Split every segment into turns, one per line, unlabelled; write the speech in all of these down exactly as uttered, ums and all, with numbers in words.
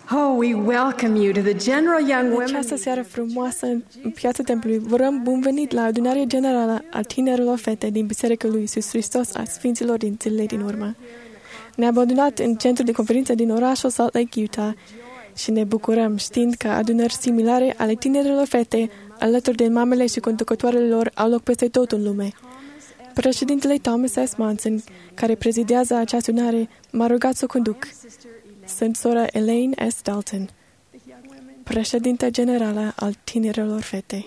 Oh, we welcome you to the General Young
În
Women.
această seară frumoasă în piața templului, vă urăm bun venit la adunarea generală a tinerilor fete din Biserica lui Iisus Hristos a Sfinților din zilele din urmă. Ne-am adunat în centrul de conferință din orașul Salt Lake, Utah și ne bucurăm știind că adunări similare ale tinerilor fete alături de mamele și conducătoarele lor au loc peste tot în lume. Președintele Thomas S. Monson, care prezidează această adunare, m-a rugat să o conduc. Sunt sora Elaine S. Dalton, președinta generală al tinerilor fete.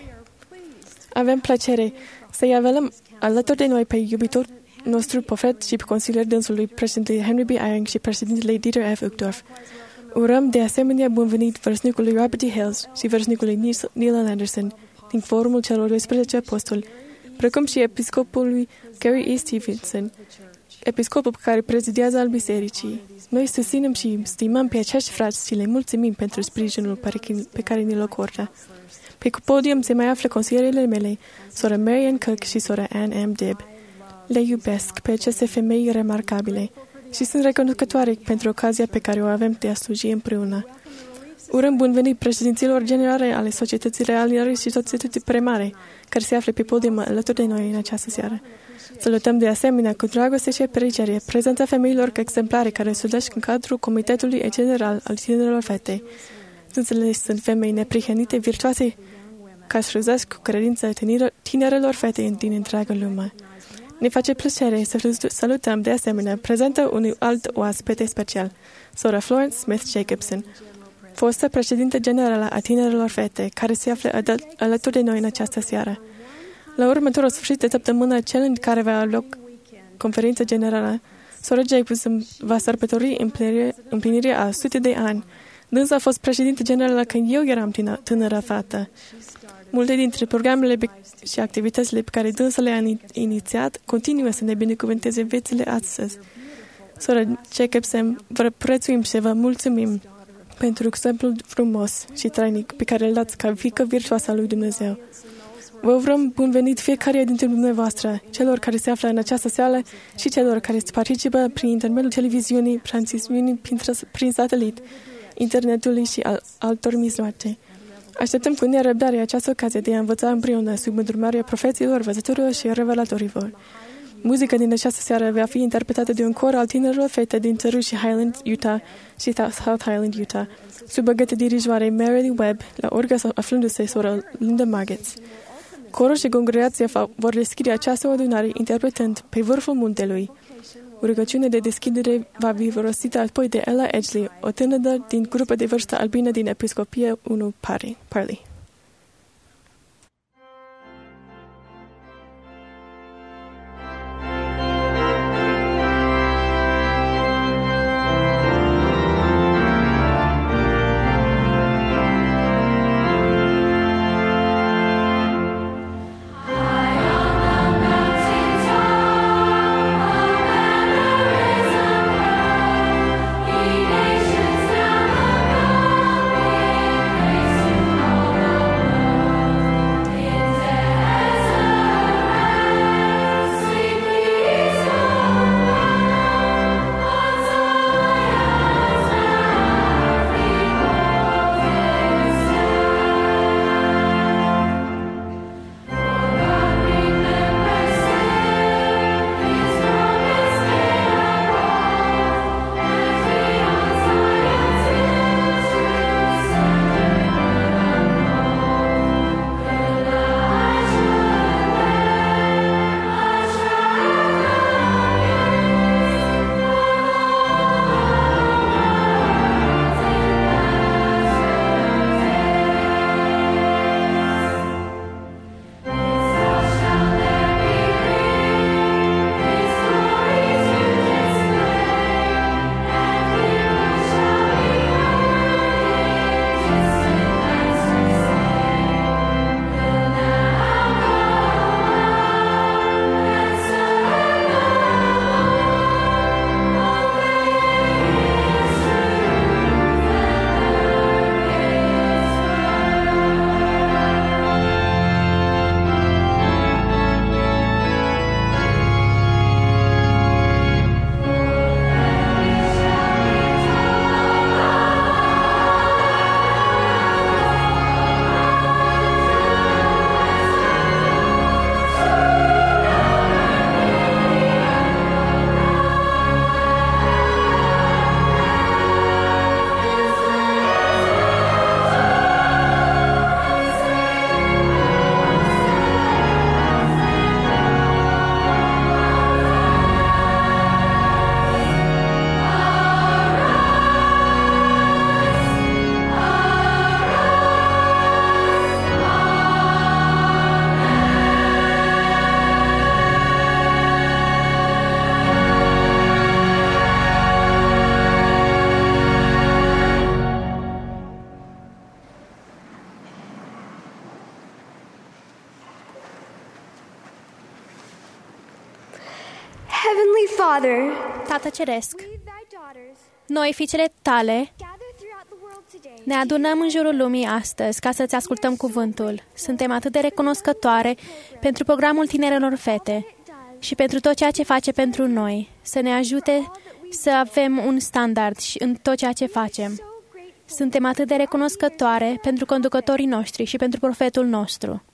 Avem plăcere să-i avem alături de noi pe iubitor nostru profet și consilier dânsului, președintele Henry B. Eyring și președintele Dieter F. Uchtdorf. Urăm de asemenea bun venit vârstnicului Robert D. Hales și vârstnicului Neil Anderson din forumul celor doisprezece apostoli, precum și episcopului Gary E. Stevenson, episcopul care prezidează al bisericii. Noi susținem și stimăm pe acești frați și le mulțumim pentru sprijinul pe care ne-l acordă. Pe podium se mai află consilierele mele, sora Marian Cook și sora Ann M. Dibb. Le iubesc pe aceste femei remarcabile și sunt recunoscătoare pentru ocazia pe care o avem de a sluji împreună. Urăm bun venit președinților generale ale societății reale și societății primare, care se află pe podium alături de noi în această seară. Salutăm de asemenea cu dragoste și apreciere prezența femeilor exemplare care slujesc în cadrul Comitetului General al Tinerilor Fete. Dânsele sunt femei neprihănite, virtuoase, care slujesc cu credință tinerelor fete din întreaga lume. Ne face plăcere să salutăm de asemenea prezentă unui alt oaspete special, sora Florence Smith Jacobson, fostă președintă generală a tinerilor fete, care se află alături de noi în această seară. La următorul sfârșit de săptămână, cel în care va avea loc conferința generală, sora Jacobson va sărbători împlinirea a sute de ani. Dânsa a fost președintă generală când eu eram tânără fată. Multe dintre programele și activitățile pe care dânsa le-a inițiat continuă să ne binecuvânteze viețile astăzi. Sora Jacobson, vă prețuim și vă mulțumim pentru exemplul frumos și trainic pe care îl dați ca fiică virtuoasă a lui Dumnezeu. Vă urăm bun venit fiecare dintre dumneavoastră, celor care se află în această seară și celor care participă prin intermediul televiziunii, transmisiunii prin satelit, internetului și al altor mijloace. Așteptăm cu nerăbdare această ocazie de a învăța împreună sub îndrumarea profeților, văzătorilor și revelatorilor. Muzica din această seară va fi interpretată de un cor al tinerilor fete din Țăruși Highland, Utah și South Highland, Utah, sub băgătă dirijoare Mary Webb, la orgă aflându-se sora Linda Maggots. Corul și congregația vor deschide această adunare interpretând Pe vârful muntelui. O rugăciune de deschidere va fi rosită apoi de Ella Edgley, o tânără din grupă de vârstă albină din Episcopia unu Parley.
All Father,
Tată Ceresc, noi, fiicele Tale, ne adunăm în jurul lumii astăzi ca să-ți ascultăm cuvântul. Suntem atât de recunoscătoare pentru programul Tinerelor Fete și pentru tot ceea ce face pentru noi, să ne ajute să avem un standard în tot ceea ce facem. Suntem atât de recunoscătoare pentru conducătorii noștri și pentru profetul nostru,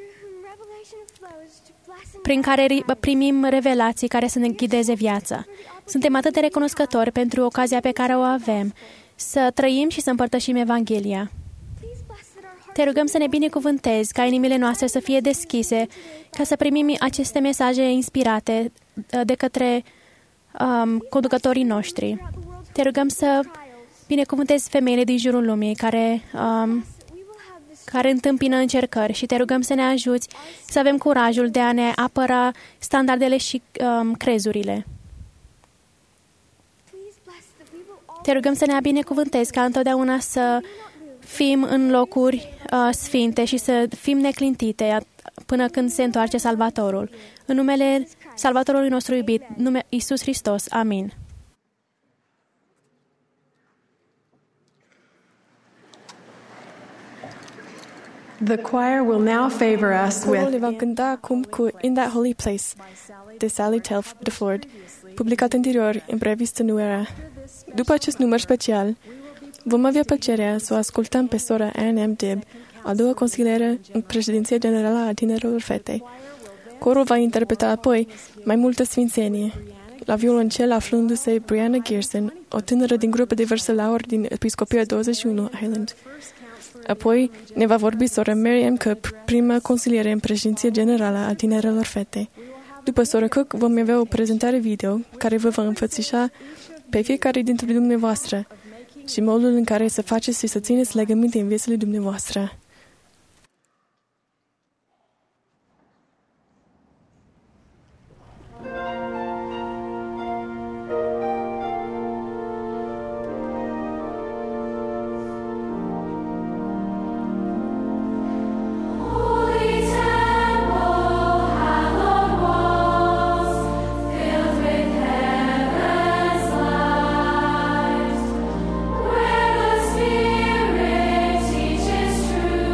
prin care primim revelații care să ne ghideze viața. Suntem atât de recunoscători pentru ocazia pe care o avem să trăim și să împărtășim Evanghelia. Te rugăm să ne binecuvântezi, ca inimile noastre să fie deschise, ca să primim aceste mesaje inspirate de către um, conducătorii noștri. Te rugăm să binecuvântezi femeile din jurul lumii care, um, care întâmpină încercări și te rugăm să ne ajuți să avem curajul de a ne apăra standardele și um, crezurile. Te rugăm să ne binecuvântezi ca întotdeauna să fim în locuri uh, sfinte și să fim neclintite până când se întoarce Salvatorul. În numele Salvatorului nostru iubit, nume Iisus Hristos. Amin.
The choir will now favor us
Corul
with
le va cânta acum cu In That Holy Place de Sally Telford, publicat anterior în revistă Nu Era. După acest număr special, vom avea plăcerea să o ascultăm pe sora Ann M. Dibb, a doua consilieră în președinția generală a Tinerelor Fete. Corul va interpreta apoi Mai multă sfințenie. La violoncel aflându-se Brianna Gerson, o tânără din grupul de vărsălauri din Episcopia douăzeci și unu Island. Apoi ne va vorbi sora Mary M. Cook, prima consilieră în președinția generală a Tinerelor Fete. După sora Cook vom avea o prezentare video care vă va înfățișa pe fiecare dintre dumneavoastră și modul în care să faceți și să țineți legăminte în viețile dumneavoastră.
Spirit teaches truth.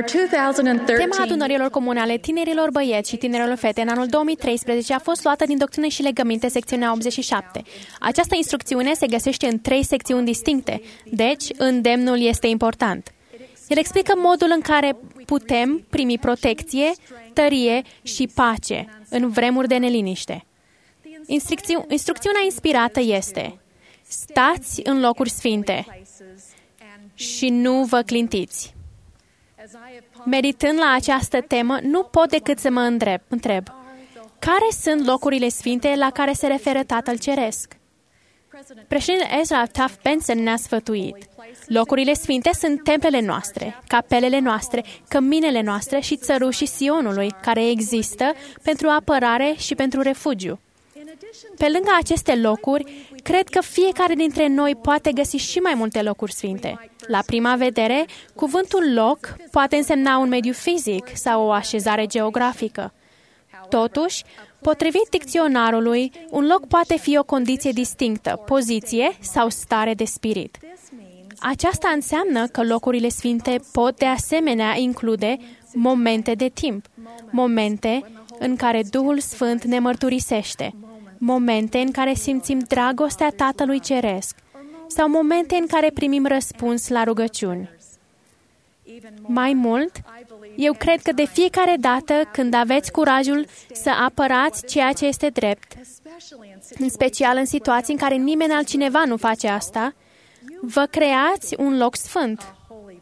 Our two thousand
Tema
thirteen
adunărilor comunale tinerilor băieți și tinerilor fete în anul două mii treisprezece a fost luată din Doctrine și Legăminte, secțiunea optzeci și șapte. Această instrucțiune se găsește în trei secțiuni distincte, deci îndemnul este important. El explică modul în care putem primi protecție, tărie și pace în vremuri de neliniște. Instrucțiu- instrucțiunea inspirată este: stați în locuri sfinte și nu vă clintiți. Meditând la această temă, nu pot decât să mă întreb, întreb care sunt locurile sfinte la care se referă Tatăl Ceresc? Președintele Ezra Taft Benson ne-a sfătuit: locurile sfinte sunt templele noastre, capelele noastre, căminele noastre și țărușii Sionului, care există pentru apărare și pentru refugiu. Pe lângă aceste locuri, cred că fiecare dintre noi poate găsi și mai multe locuri sfinte. La prima vedere, cuvântul loc poate însemna un mediu fizic sau o așezare geografică. Totuși, potrivit dicționarului, un loc poate fi o condiție distinctă, poziție sau stare de spirit. Aceasta înseamnă că locurile sfinte pot de asemenea include momente de timp, momente în care Duhul Sfânt ne mărturisește, momente în care simțim dragostea Tatălui Ceresc sau momente în care primim răspuns la rugăciuni. Mai mult, eu cred că de fiecare dată când aveți curajul să apărați ceea ce este drept, în special în situații în care nimeni altcineva nu face asta, vă creați un loc sfânt.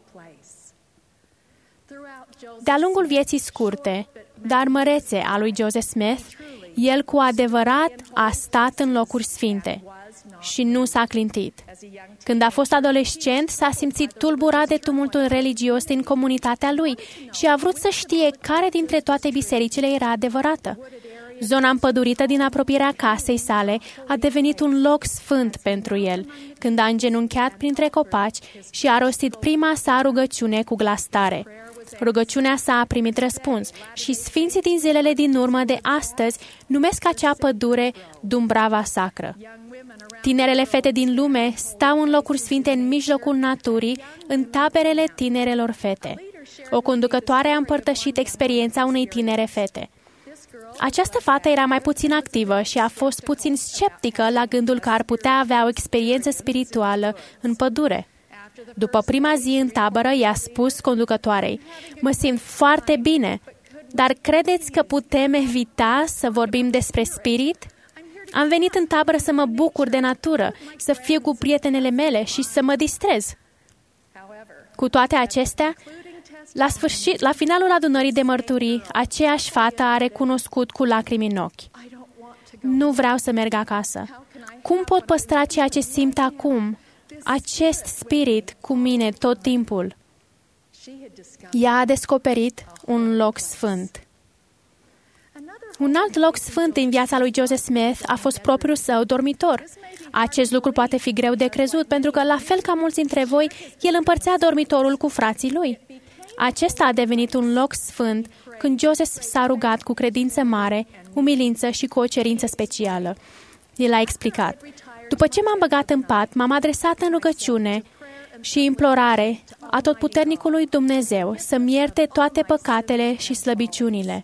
De-a lungul vieții scurte, dar mărețe a lui Joseph Smith, el cu adevărat a stat în locuri sfinte și nu s-a clintit. Când a fost adolescent, s-a simțit tulburat de tumultul religios din comunitatea lui și a vrut să știe care dintre toate bisericile era adevărată. Zona împădurită din apropierea casei sale a devenit un loc sfânt pentru el, când a îngenunchiat printre copaci și a rostit prima sa rugăciune cu glas tare. Rugăciunea sa a primit răspuns și sfinții din zilele din urmă de astăzi numesc acea pădure Dumbrava Sacră. Tinerele fete din lume stau în locuri sfinte în mijlocul naturii, în taberele tinerelor fete. O conducătoare a împărtășit experiența unei tinere fete. Această fată era mai puțin activă și a fost puțin sceptică la gândul că ar putea avea o experiență spirituală în pădure. După prima zi în tabără, i-a spus conducătoarei: mă simt foarte bine, dar credeți că putem evita să vorbim despre spirit? Am venit în tabără să mă bucur de natură, să fiu cu prietenele mele și să mă distrez. Cu toate acestea, la sfârșit, la finalul adunării de mărturii, aceeași fată a recunoscut cu lacrimi în ochi: nu vreau să merg acasă. Cum pot păstra ceea ce simt acum, acest spirit, cu mine tot timpul? Ea a descoperit un loc sfânt. Un alt loc sfânt în viața lui Joseph Smith a fost propriul său dormitor. Acest lucru poate fi greu de crezut, pentru că, la fel ca mulți dintre voi, el împărțea dormitorul cu frații lui. Acesta a devenit un loc sfânt când Joseph s-a rugat cu credință mare, umilință și cu o cerință specială. El a explicat: după ce m-am băgat în pat, m-am adresat în rugăciune și implorare atotputernicului Dumnezeu să-mi ierte toate păcatele și slăbiciunile.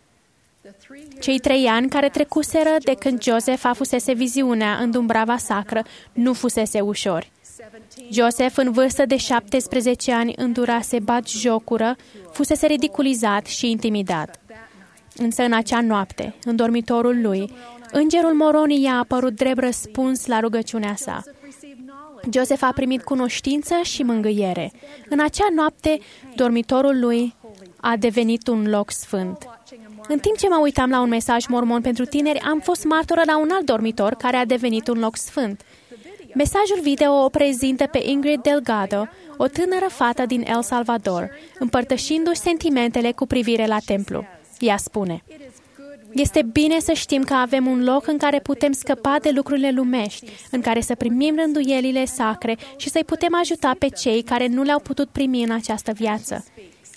Cei trei ani care trecuseră de când Joseph a fusese viziunea în Dumbrava Sacră nu fusese ușori. Joseph, în vârstă de șaptesprezece ani, îndurase batjocură, fusese ridiculizat și intimidat. Însă în acea noapte, în dormitorul lui, îngerul Moronii i-a apărut drept răspuns la rugăciunea sa. Joseph a primit cunoștință și mângâiere. În acea noapte, dormitorul lui a devenit un loc sfânt. În timp ce mă uitam la un mesaj mormon pentru tineri, am fost martoră la un alt dormitor care a devenit un loc sfânt. Mesajul video o prezintă pe Ingrid Delgado, o tânără fată din El Salvador, împărtășindu-și sentimentele cu privire la templu. Ea spune: este bine să știm că avem un loc în care putem scăpa de lucrurile lumești, în care să primim rânduielile sacre și să-i putem ajuta pe cei care nu le-au putut primi în această viață.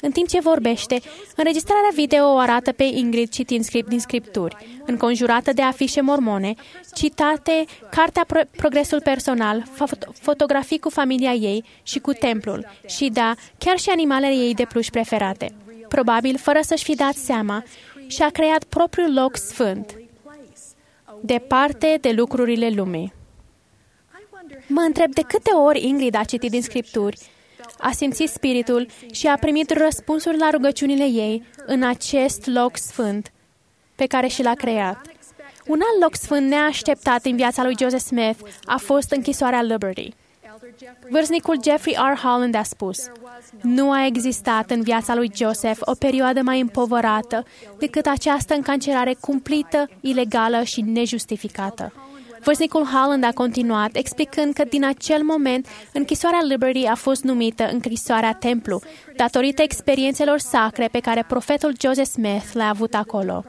În timp ce vorbește, înregistrarea video o arată pe Ingrid citind script din scripturi, înconjurată de afișe mormone, citate, cartea Pro- Progresul Personal, fo- fotografii cu familia ei și cu templul și, da, chiar și animalele ei de pluș preferate. Probabil, fără să-și fi dat seama, și-a creat propriul loc sfânt, departe de lucrurile lumii. Mă întreb de câte ori Ingrid a citit din scripturi, a simțit spiritul și a primit răspunsuri la rugăciunile ei în acest loc sfânt pe care și l-a creat. Un alt loc sfânt neașteptat în viața lui Joseph Smith a fost închisoarea Liberty. Vârstnicul Jeffrey R. Holland a spus: nu a existat în viața lui Joseph o perioadă mai împovărată decât această încarcerare cumplită, ilegală și nejustificată. Vârstnicul Holland a continuat, explicând că din acel moment închisoarea Liberty a fost numită închisoarea Templu, datorită experiențelor sacre pe care profetul Joseph Smith le-a avut acolo.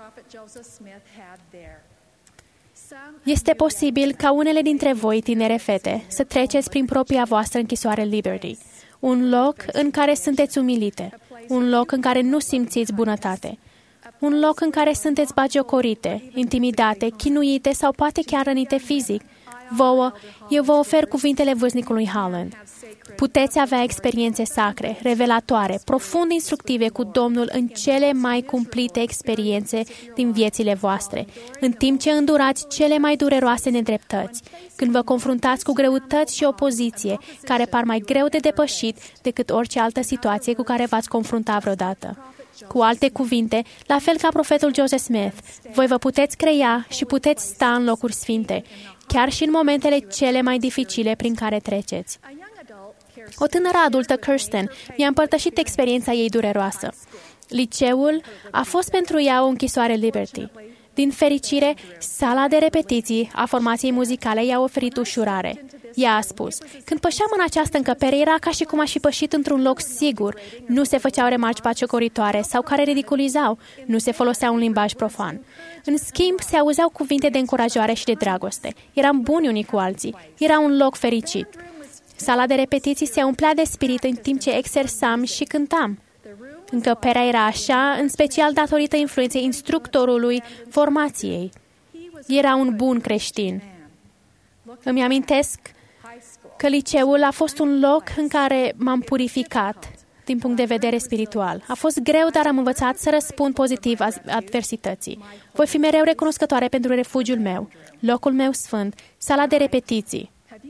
Este posibil ca unele dintre voi, tinere fete, să treceți prin propria voastră închisoare Liberty, un loc în care sunteți umilite, un loc în care nu simțiți bunătate, un loc în care sunteți bagiocorite, intimidate, chinuite sau poate chiar rănite fizic. Vouă, eu vă ofer cuvintele vârstnicului Holland. Puteți avea experiențe sacre, revelatoare, profund instructive cu Domnul în cele mai cumplite experiențe din viețile voastre, în timp ce îndurați cele mai dureroase nedreptăți, când vă confruntați cu greutăți și opoziție, care par mai greu de depășit decât orice altă situație cu care v-ați confruntat vreodată. Cu alte cuvinte, la fel ca profetul Joseph Smith, voi vă puteți crea și puteți sta în locuri sfinte, chiar și în momentele cele mai dificile prin care treceți. O tânără adultă, Kirsten, mi-a împărtășit experiența ei dureroasă. Liceul a fost pentru ea o închisoare Liberty. Din fericire, sala de repetiții a formației muzicale i-a oferit ușurare. Ea a spus: când pășeam în această încăpere, era ca și cum aș fi pășit într-un loc sigur. Nu se făceau remarci bagiocoritoare sau care ridiculizau. Nu se folosea un limbaj profan. În schimb, se auzeau cuvinte de încurajare și de dragoste. Eram buni unii cu alții. Era un loc fericit. Sala de repetiții se umplea de spirit în timp ce exersam și cântam. Încăperea era așa, în special datorită influenței instructorului formației. Era un bun creștin. Îmi amintesc că liceul a fost un loc în care m-am purificat din punct de vedere spiritual. A fost greu, dar am învățat să răspund pozitiv adversității. Voi fi mereu recunoscătoare pentru refugiul meu, locul meu sfânt, sala de repetiții.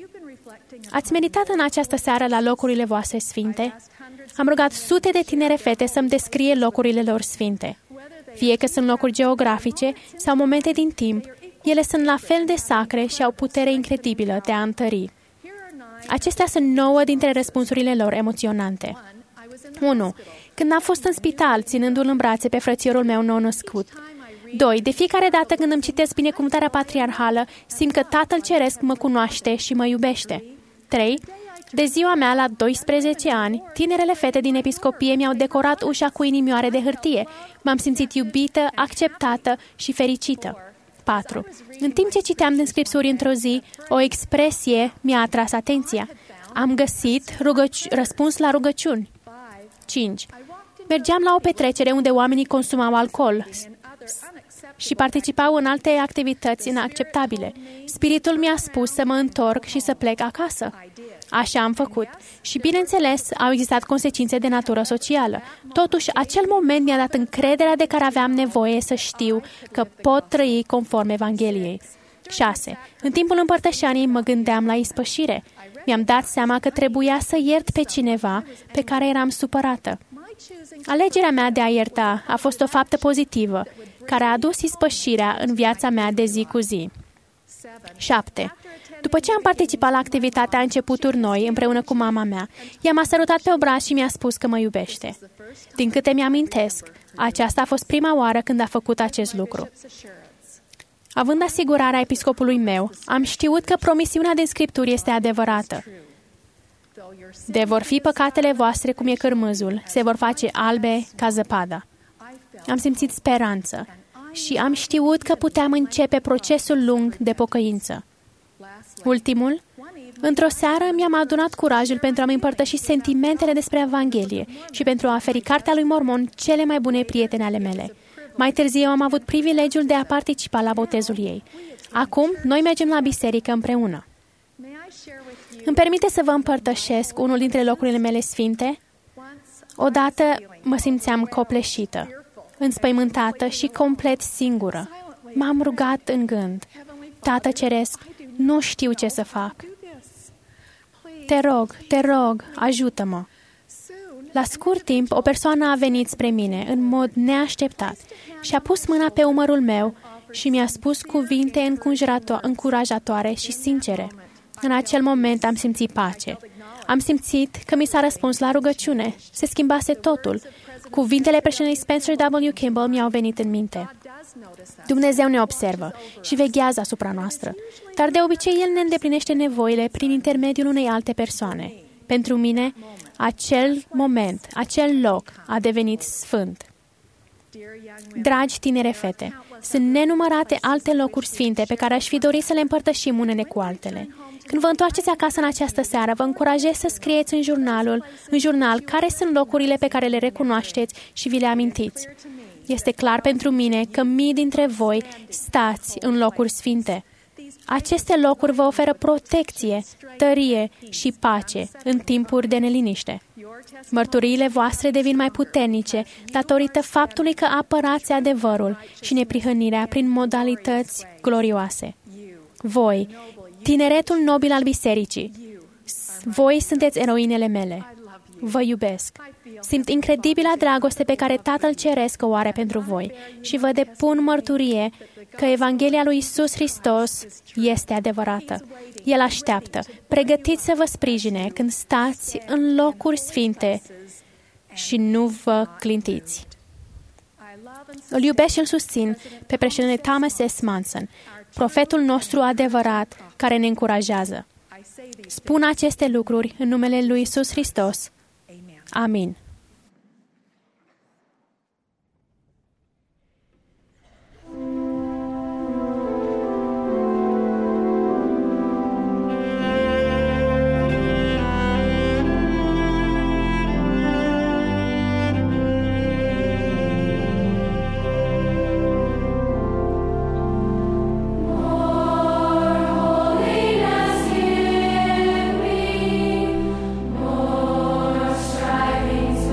Ați meditat în această seară la locurile voastre sfinte? Am rugat sute de tinere fete să-mi descrie locurile lor sfinte. Fie că sunt locuri geografice sau momente din timp, ele sunt la fel de sacre și au putere incredibilă de a întări. Acestea sunt nouă dintre răspunsurile lor emoționante. unu. Când am fost în spital, ținându-l în brațe pe frățiorul meu nou-născut. doi. De fiecare dată când îmi citesc binecuvântarea patriarhală, simt că Tatăl Ceresc mă cunoaște și mă iubește. trei. De ziua mea, la doisprezece ani, tinerele fete din episcopie mi-au decorat ușa cu inimioare de hârtie. M-am simțit iubită, acceptată și fericită. patru. În timp ce citeam din scripturi într-o zi, o expresie mi-a atras atenția. Am găsit rugăci- răspuns la rugăciuni. cinci. Mergeam la o petrecere unde oamenii consumau alcool și participau în alte activități inacceptabile. Spiritul mi-a spus să mă întorc și să plec acasă. Așa am făcut. Și, bineînțeles, au existat consecințe de natură socială. Totuși, acel moment mi-a dat încrederea de care aveam nevoie să știu că pot trăi conform Evangheliei. șase. În timpul împărtășanii mă gândeam la ispășire. Mi-am dat seama că trebuia să iert pe cineva pe care eram supărată. Alegerea mea de a ierta a fost o faptă pozitivă, care a adus ispășirea în viața mea de zi cu zi. șapte. După ce am participat la activitatea Începuturi Noi împreună cu mama mea, ea m-a sărutat pe obraz și mi-a spus că mă iubește. Din câte mi-amintesc, aceasta a fost prima oară când a făcut acest lucru. Având asigurarea episcopului meu, am știut că promisiunea din Scripturi este adevărată. De vor fi păcatele voastre cum e cârmâzul, se vor face albe ca zăpada. Am simțit speranță și am știut că puteam începe procesul lung de pocăință. Ultimul, Într-o seară mi-am adunat curajul pentru a-mi împărtăși sentimentele despre Evanghelie și pentru a oferi Cartea lui Mormon cele mai bune prietene ale mele. Mai târziu am avut privilegiul de a participa la botezul ei. Acum, noi mergem la biserică împreună. Îmi permite să vă împărtășesc unul dintre locurile mele sfinte? Odată mă simțeam copleșită, înspăimântată și complet singură. M-am rugat în gând: Tată Ceresc, nu știu ce să fac. Te rog, te rog, ajută-mă. La scurt timp, o persoană a venit spre mine, în mod neașteptat, și a pus mâna pe umărul meu și mi-a spus cuvinte încurajatoare și sincere. În acel moment am simțit pace. Am simțit că mi s-a răspuns la rugăciune. Se schimbase totul. Cuvintele președintelui Spencer W. Kimball mi-au venit în minte. Dumnezeu ne observă și veghează asupra noastră, dar de obicei El ne îndeplinește nevoile prin intermediul unei alte persoane. Pentru mine, acel moment, acel loc a devenit sfânt. Dragi tinere fete, sunt nenumărate alte locuri sfinte pe care aș fi dorit să le împărtășim unele cu altele. Când vă întoarceți acasă în această seară, vă încurajez să scrieți în jurnalul, în jurnal care sunt locurile pe care le recunoașteți și vi le amintiți. Este clar pentru mine că mii dintre voi stați în locuri sfinte. Aceste locuri vă oferă protecție, tărie și pace în timpuri de neliniște. Mărturiile voastre devin mai puternice datorită faptului că apărați adevărul și neprihănirea prin modalități glorioase. Voi, tineretul nobil al bisericii, voi sunteți eroinele mele. Vă iubesc. Simt incredibila dragoste pe care Tatăl Ceresc o are pentru voi și vă depun mărturie că Evanghelia lui Iisus Hristos este adevărată. El așteaptă, pregătiți să vă sprijine când stați în locuri sfinte și nu vă clintiți. Îl iubesc și îl susțin pe președintele Thomas S. Monson, profetul nostru adevărat care ne încurajează. Spun aceste lucruri în numele lui Iisus Hristos. Amin.
Striving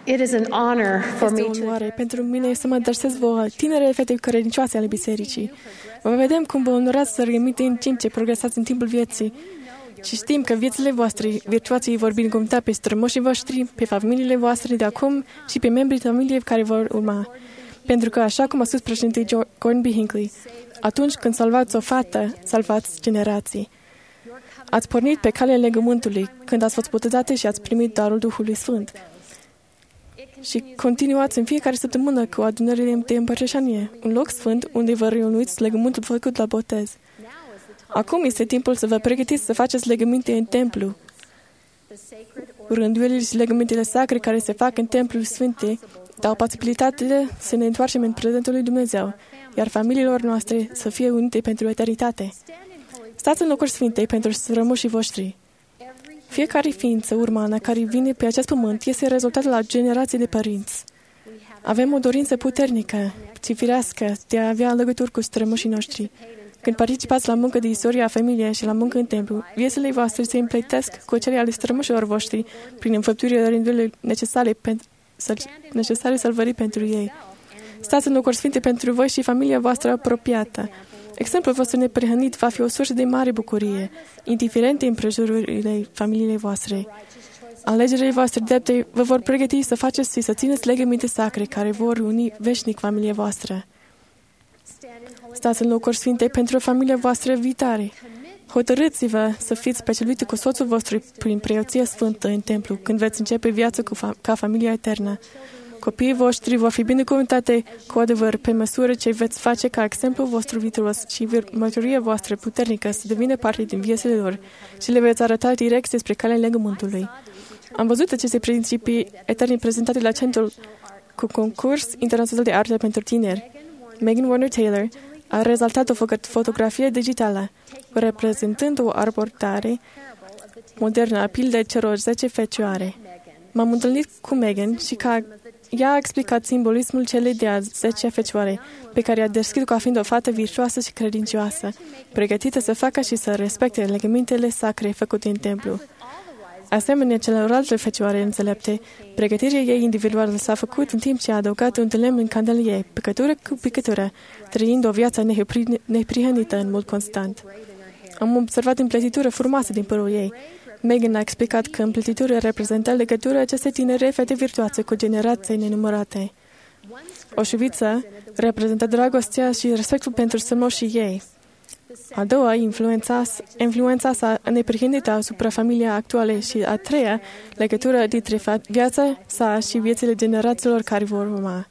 It is an honor for me
Este o
to
onoare pentru mine să mă adresez vouă, tinere fete credincioase ale bisericii. Vă vedem cum vă onorați să rămâneți în timp ce progresați în timpul vieții și știm că viețile voastre virtuoase vor binecuvânta pe strămoșii voștri, pe familiile voastre de acum și pe membrii familiei care vor urma. Pentru că, așa cum a spus președintele Gordon B. Hinckley, atunci când salvați o fată, salvați generații. Ați pornit pe calea legământului când ați fost botezate și ați primit darul Duhului Sfânt. Și continuați în fiecare săptămână cu adunările de împărtășanie, un loc sfânt unde vă reuniți legământul făcut la botez. Acum este timpul să vă pregătiți să faceți legăminte în templu. Rânduielile și legămintele sacre care se fac în templul sfinte dau posibilitatea să ne întoarcem în prezentul lui Dumnezeu, iar familiilor noastre să fie unite pentru eternitate. Stați în locuri sfinte pentru strămoșii voștri. Fiecare ființă umană care vine pe acest pământ este rezultatul la generații de părinți. Avem o dorință puternică și firească de a avea legături cu strămoșii noștri. Când participați la muncă de istoria familiei și la muncă în templu, viețile voastre se împletesc cu cele ale strămoșilor voștri prin înfăptuirea rândurile necesare, pentru, necesare salvării pentru ei. Stați în locuri sfinte pentru voi și familia voastră apropiată. Exemplul vostru neprihănit va fi o sursă de mare bucurie, indiferent de împrejururile familiei voastre. Alegerile voastre drepte vă vor pregăti să faceți și să țineți legăminte sacre care vor uni veșnic familia voastră. Stați în locuri sfinte pentru familia voastră viitoare. Hotărâți-vă să fiți specialiți cu soțul vostru prin preoția sfântă în templu, când veți începe viața cu fa- ca familia eternă. Copiii voștri vor fi binecuvântate cu adevăr pe măsură ce veți face ca exemplul vostru vituros și mărturia voastră puternică să devină parte din viețile lor și le veți arăta direct despre calea legământului. Am văzut aceste principii eterne prezentate la centrul cu concurs internațional de artă pentru tineri. Megan Warner Taylor a rezultat o fotografie digitală, reprezentând o abordare modernă a pildei celor zece fecioare. M-am întâlnit cu Megan și ca ea a explicat simbolismul celei de-a zecea fecioare, pe care a descris ca fiind o fată virtuoasă și credincioasă, pregătită să facă și să respecte legămintele sacre făcute în templu. Asemenea celorlalte fecioare înțelepte, pregătirea ei individuală s-a făcut în timp ce a adăugat un lemn în candele ei, picătură cu picătură, trăind o viață neprihănită în mod constant. Am observat împletitură frumoasă din părul ei. Megan a explicat că împletitura reprezintă legătura acestei tinere fete virtuoase cu generații nenumărate. O șuviță reprezintă dragostea și respectul pentru strămoșii ei. A doua, influența, influența sa neprihănită asupra familiei actuale și a treia, legătura dintre viața sa și viețile generațiilor care vor urma.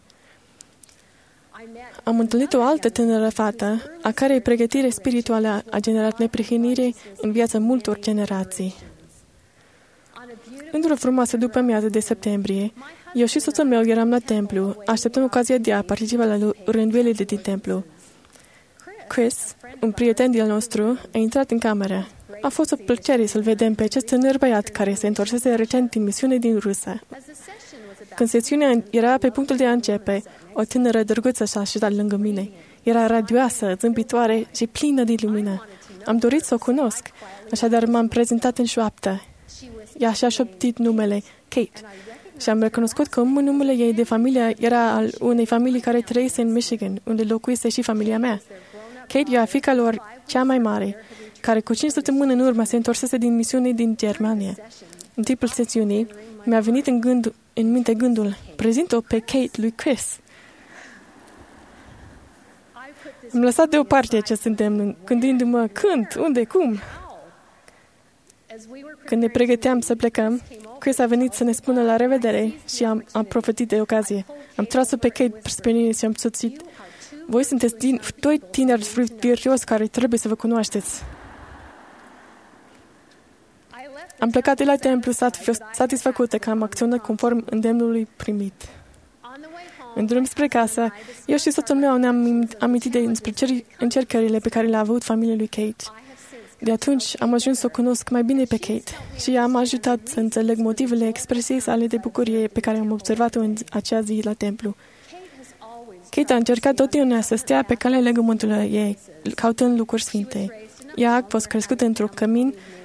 Am întâlnit o altă tânără fată, a cărei pregătire spirituală a generat neprihănire în viața multor generații. Într-o frumoasă după-amiază de septembrie, eu și soțul meu eram la templu, așteptăm ocazia de a participa la rânduielile din templu. Chris, un prieten de-al nostru, a intrat în cameră. A fost o plăcere să-l vedem pe acest tânăr băiat care se întorsese recent din misiune din Rusia. Când sesiunea era pe punctul de a începe, o tânără drăguță s-a așezat lângă mine. Era radioasă, zâmbitoare și plină de lumină. Am dorit să o cunosc, așadar m-am prezentat în șoaptă. Ea și-a șoptit numele, Kate, și am recunoscut că numele ei de familie era al unei familii care trăise în Michigan, unde locuise și familia mea. Kate era fiica lor cea mai mare, care cu cinci săptămâni în urmă se întorsese din misiune din Germania. În timpul sesiunii, mi-a venit în, gând, în minte gândul, prezint-o pe Kate lui Chris. Am lăsat deoparte acest îndemn, gândindu-mă când, unde, cum. Când ne pregăteam să plecăm, Chris a venit să ne spună la revedere și am, am profitat de ocazie. Am tras-o pe Kate spre mine și am soțit. Voi sunteți din, doi tineri virtuoși care trebuie să vă cunoașteți. Am plecat de la templu satisfăcută că am acționat conform îndemnului primit. În drum spre casă, eu și soțul meu ne-am amintit de încercările pe care le-a avut familia lui Kate. De atunci am ajuns să o cunosc mai bine pe Kate și ea m-a ajutat să înțeleg motivele expresiei sale de bucurie pe care am observat-o în acea zi la templu. Kate a încercat totdeauna să stea pe calea legământului ei, cautând lucruri sfinte. Ea a fost crescută într-un cămin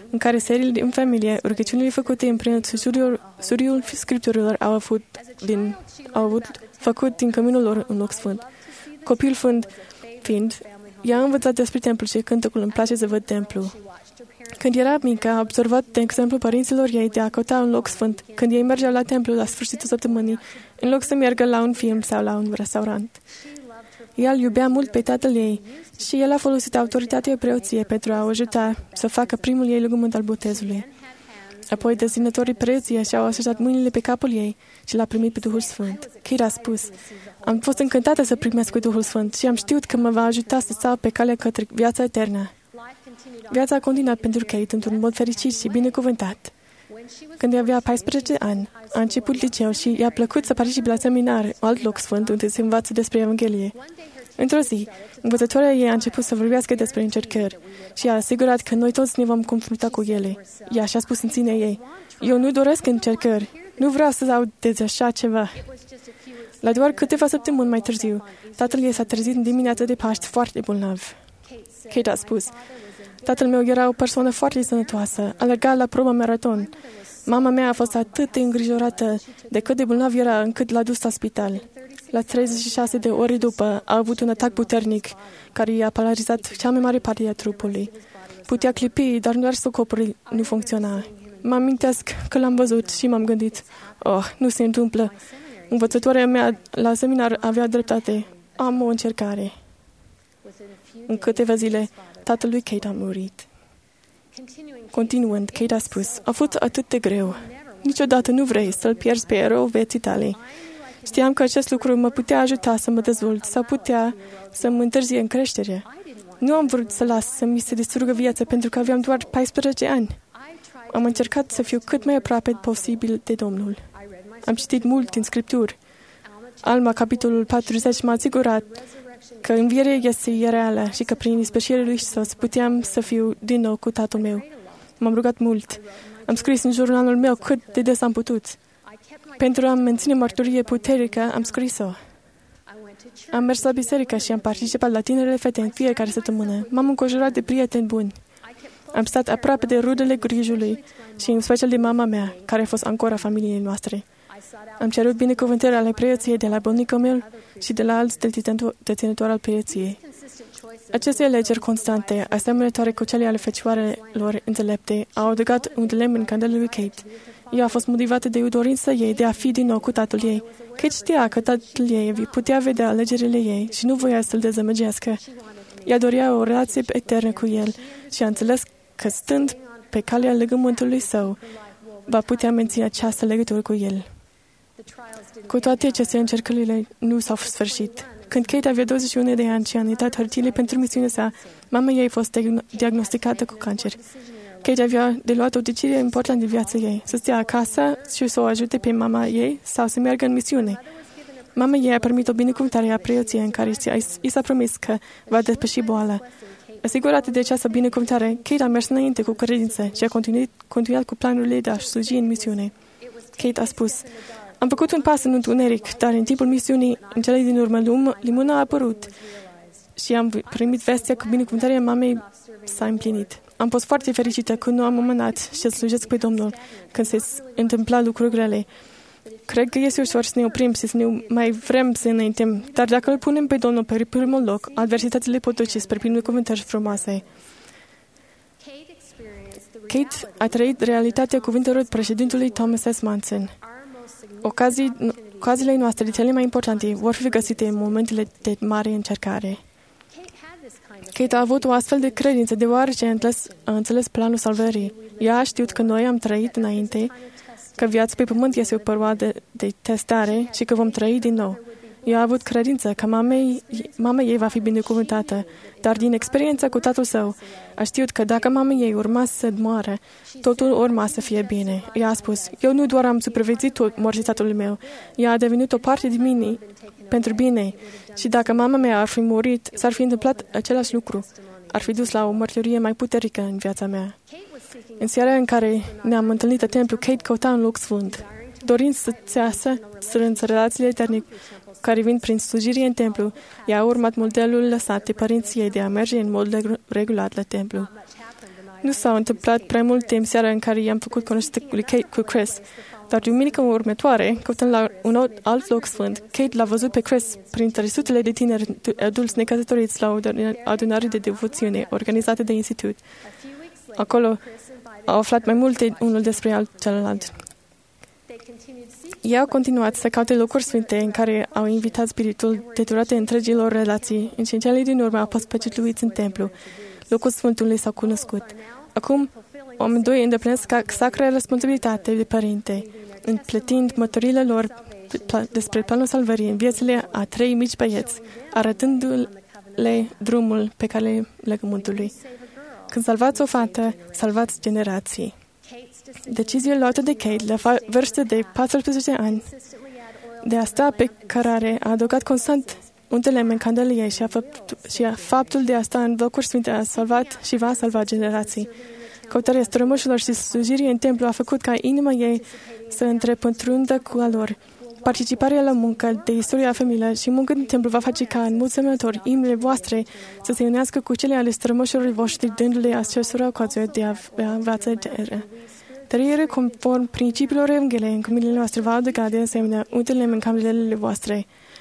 în care seriile din familie, rugăciunile făcute împreună cu suriul Scripturilor au avut, din, au avut făcut din căminul lor un loc sfânt. Copil fiind, fiind, ea a învățat despre templu și cântecul îmi place să văd templu. Când era mică, a observat, de exemplu, părinților ei de a căuta un loc sfânt. Când ei mergeau la templu la sfârșitul săptămânii, în loc să meargă la un film sau la un restaurant. Ea îl iubea mult pe tatăl ei și el a folosit autoritatea preoției pentru a o ajuta să facă primul ei legământ al botezului. Apoi, deținătorii preoției și-au așezat mâinile pe capul ei și l-a primit pe Duhul Sfânt. Kate a spus, am fost încântată să primesc pe Duhul Sfânt și am știut că mă va ajuta să stau pe calea către viața eternă. Viața a continuat pentru Kate într-un mod fericit și binecuvântat. Când ea avea paisprezece ani, a început liceul și i-a plăcut să participe la seminar, alt loc sfânt, unde se învață despre Evanghelie. Într-o zi, învățătoarea ei a început să vorbească despre încercări și a asigurat că noi toți ne vom confrunta cu ele. Ea și-a spus în sine ei, eu nu doresc încercări, nu vreau să aud de așa ceva. La doar câteva săptămâni mai târziu, tatăl ei s-a trezit în dimineața de Paști foarte bolnav. Kate a spus, tatăl meu era o persoană foarte sănătoasă, alerga la proba maraton. Mama mea a fost atât de îngrijorată de cât de bolnav era încât l-a dus la spital. La treizeci și șase de ore după, a avut un atac puternic care i-a paralizat cea mai mare parte a trupului. Putea clipi, dar doar stocopul nu funcționa. Mă amintesc că l-am văzut și m-am gândit, oh, nu se întâmplă. Învățătoarea mea la seminar avea dreptate. Am o încercare. În câteva zile, tatăl lui Kate a murit. Continuând, Kate a spus, a fost atât de greu. Niciodată nu vrei să-l pierzi pe erou vieții tale. Știam că acest lucru mă putea ajuta să mă dezvolt sau putea să mă întârzie în creștere. Nu am vrut să las să mi se distrugă viața pentru că aveam doar paisprezece ani. Am încercat să fiu cât mai aproape posibil de Domnul. Am citit mult din Scripturi. Alma, capitolul patruzeci, m-a asigurat că învierea este reală și că prin ispășirea lui Iisus puteam să fiu din nou cu tatăl meu. M-am rugat mult. Am scris în jurnalul meu cât de des am putut. Pentru a menține mărturie puternică, am scris-o. Am mers la biserică și am participat la tinerele fete în fiecare săptămână. M-am înconjurat de prieteni buni. Am stat aproape de rudele grijului și în special de mama mea, care a fost ancora familiei noastre. Am cerut binecuvântări ale preoției de la bunicul meu și de la alți deținători al preoției. Aceste alegeri constante, asemănătoare cu cele ale fecioarelor înțelepte, au adăugat un lemn în candelul lui Kate. Ea a fost motivată de dorința ei de a fi din nou cu tatăl ei. Kate știa că tatăl ei putea vedea alegerile ei și nu voia să-l dezamăgească. Ea dorea o relație eternă cu el și a înțeles că stând pe calea legământului său, va putea menține această legătură cu el. Cu toate aceste încercările nu s-au sfârșit. Când Kate avea douăzeci și unu de ani și a înaintat hârtiile pentru misiunea sa, mama ei a fost diagnosticată cu cancer. Kate avea de luat o decizie importantă în viața ei, să stea acasă și să o ajute pe mama ei sau să meargă în misiune. Mama ei a primit o binecuvântare a preoției în care i s-a promis că va depăși boala. Asigurată de această binecuvântare, Kate a mers înainte cu credință și a continuat, continuat cu planurile de a sluji în misiune. Kate a spus, am făcut un pas în întuneric, dar în timpul misiunii, în cele din urmă, lumina a apărut și am primit vestea că binecuvântarea mamei s-a împlinit. Am fost foarte fericită că nu am amânat și să slujesc pe Domnul când se întâmpla lucruri grele. Cred că este ușor să ne oprim și să ne mai vrem să înaintăm, dar dacă îl punem pe Domnul pe primul loc, adversitățile pot duce spre binecuvântări frumoase. Kate a trăit realitatea cuvintelor președintelui Thomas S. Manson. Ocazii, ocaziile noastre de cele mai importante vor fi găsite în momentele de mare încercare. Kate a avut o astfel de credință deoarece a înțeles, a înțeles planul salvării. Ea a știut că noi am trăit înainte, că viața pe pământ este o perioadă de testare și că vom trăi din nou. Ea a avut credință că mamei, mama ei va fi binecuvântată, dar din experiența cu tatăl său, a știut că dacă mama ei urma să moară, totul urma să fie bine. Ea a spus, eu nu doar am supraviețuit morții tatălui meu, ea a devenit o parte din mine pentru bine și dacă mama mea ar fi murit, s-ar fi întâmplat același lucru. Ar fi dus la o mărturie mai puternică în viața mea. În seara în care ne-am întâlnit la templu, Kate căuta un loc sfânt. Dorind să țeasă strâns relațiile eterne care vin prin slujire în templu, ea a urmat modelul lăsat de părinții ei de a merge în mod regulat la templu. Nu s-a întâmplat prea mult timp seara în care i-am făcut cunoștință lui Kate cu Chris, dar duminica următoare, căutând la un alt loc sfânt, Kate l-a văzut pe Chris printre sutele de tineri adulți necăsătoriți la o adunare de devoțiune organizată de institut. Acolo au aflat mai multe unul despre alt celălalt. Ei au continuat să caute locuri sfinte în care au invitat spiritul de durate întregilor relații, în ce cele din urmă au fost păcătuiți în templu. Locul sfântului s-au cunoscut. Acum, amândoi îndeplinesc sacra responsabilitate de părinte, împletind mătorile lor despre planul salvării în viețile a trei mici băieți, arătându-le drumul pe care legământului. Când salvați o fată, salvați generații. Decizia luată de Kate la vârstă de paisprezece ani de a sta pe cărare a adăugat constant un lemn în candelie și, a fapt, și a faptul de a sta în locuri sfinte a salvat și va salva generații. Căutarea strămoșilor și slujirii în templu a făcut ca inima ei să întrepătrundă cu a lor. Participarea la muncă de istoria familiei și muncă în templu va face ca în mulți semnători inimile voastre să se unească cu cele ale strămoșilor voștri, dându-le acestora ocazia de a învăța de Trăiere conform principiilor Evangheliei în comunile noastre va adăuga de asemenea untele în camerele voastre.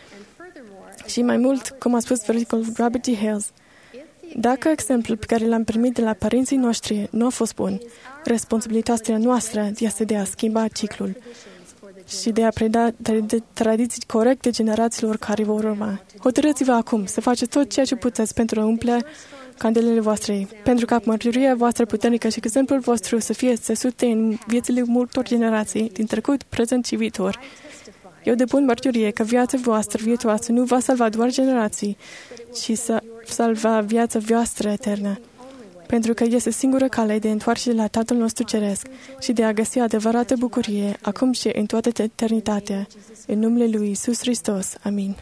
Și mai mult, cum a spus versetul Robert T. Hales, dacă exemplul pe care l-am primit de la părinții noștri nu a fost bun, responsabilitatea noastră este de a schimba ciclul și de a preda tradiții corecte generațiilor care vor urma. Hotărâți-vă acum să faceți tot ceea ce puteți pentru a umple candelele voastre, pentru ca mărturia voastră puternică și exemplul vostru să fie țesute în viețile multor generații, din trecut, prezent și viitor. Eu depun mărturie că viața voastră viitoare nu va salva doar generații, ci să salva viața voastră eternă, pentru că este singura cale de întoarcere la Tatăl nostru Ceresc și de a găsi adevărată bucurie, acum și în toată eternitatea. În numele Lui Iisus Hristos. Amin.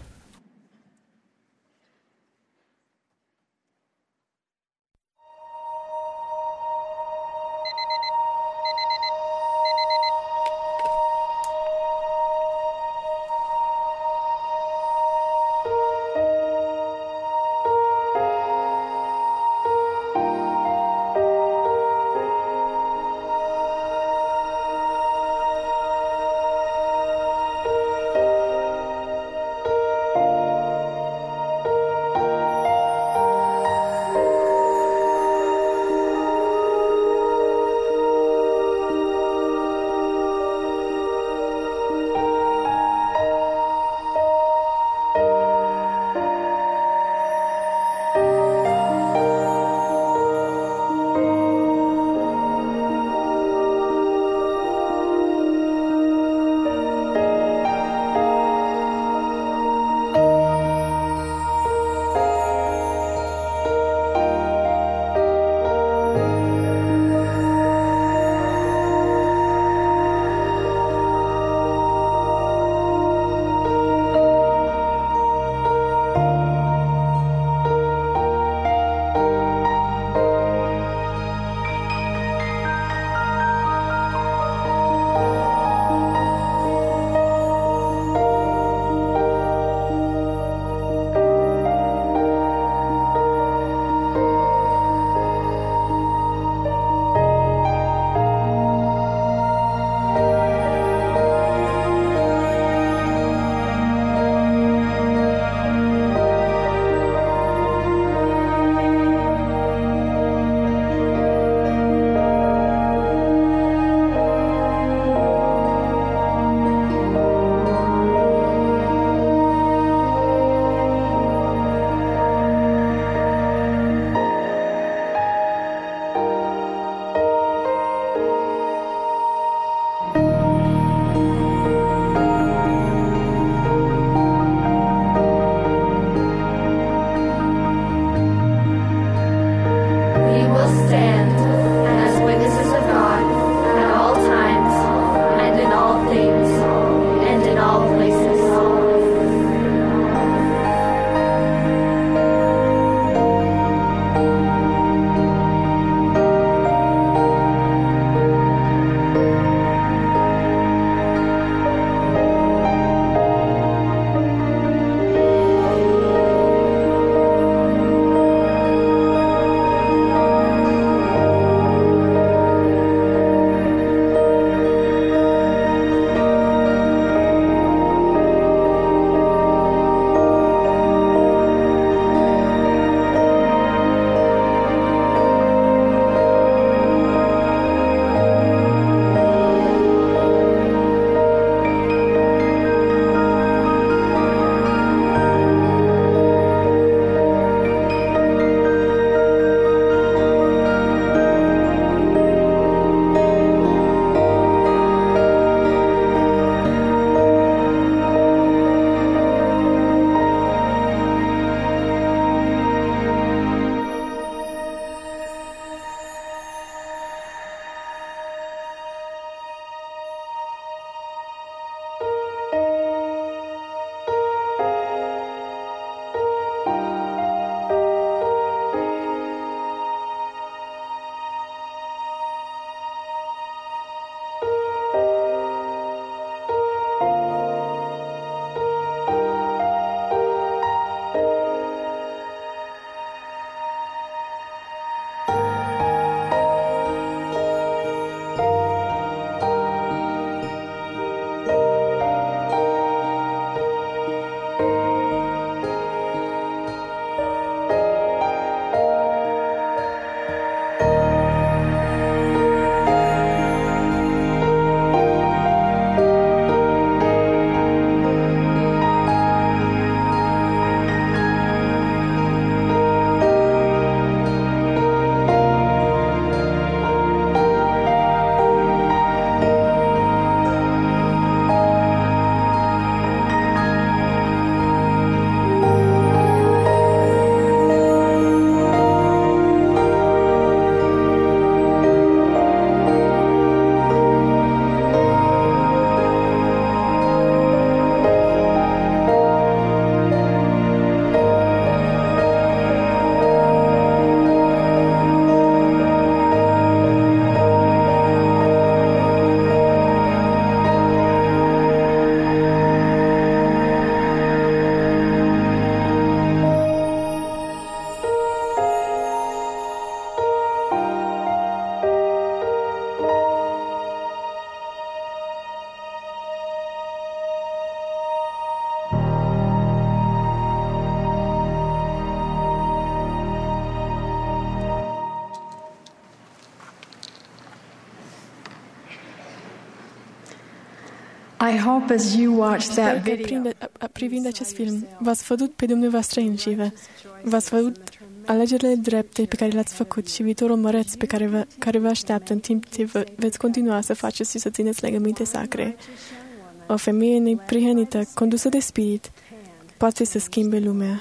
I hope as you watch
Sper
that
că
video,
prinde, a- a- privind acest film, v-ați văzut pe dumneavoastră înșivă, v-ați văzut alegerile drepte pe care le-ați făcut și viitorul măreț pe care vă, care vă așteaptă în timp ce vă, veți continua să faceți și să țineți legăminte sacre. O femeie neprihănită, condusă de spirit, poate să schimbe lumea.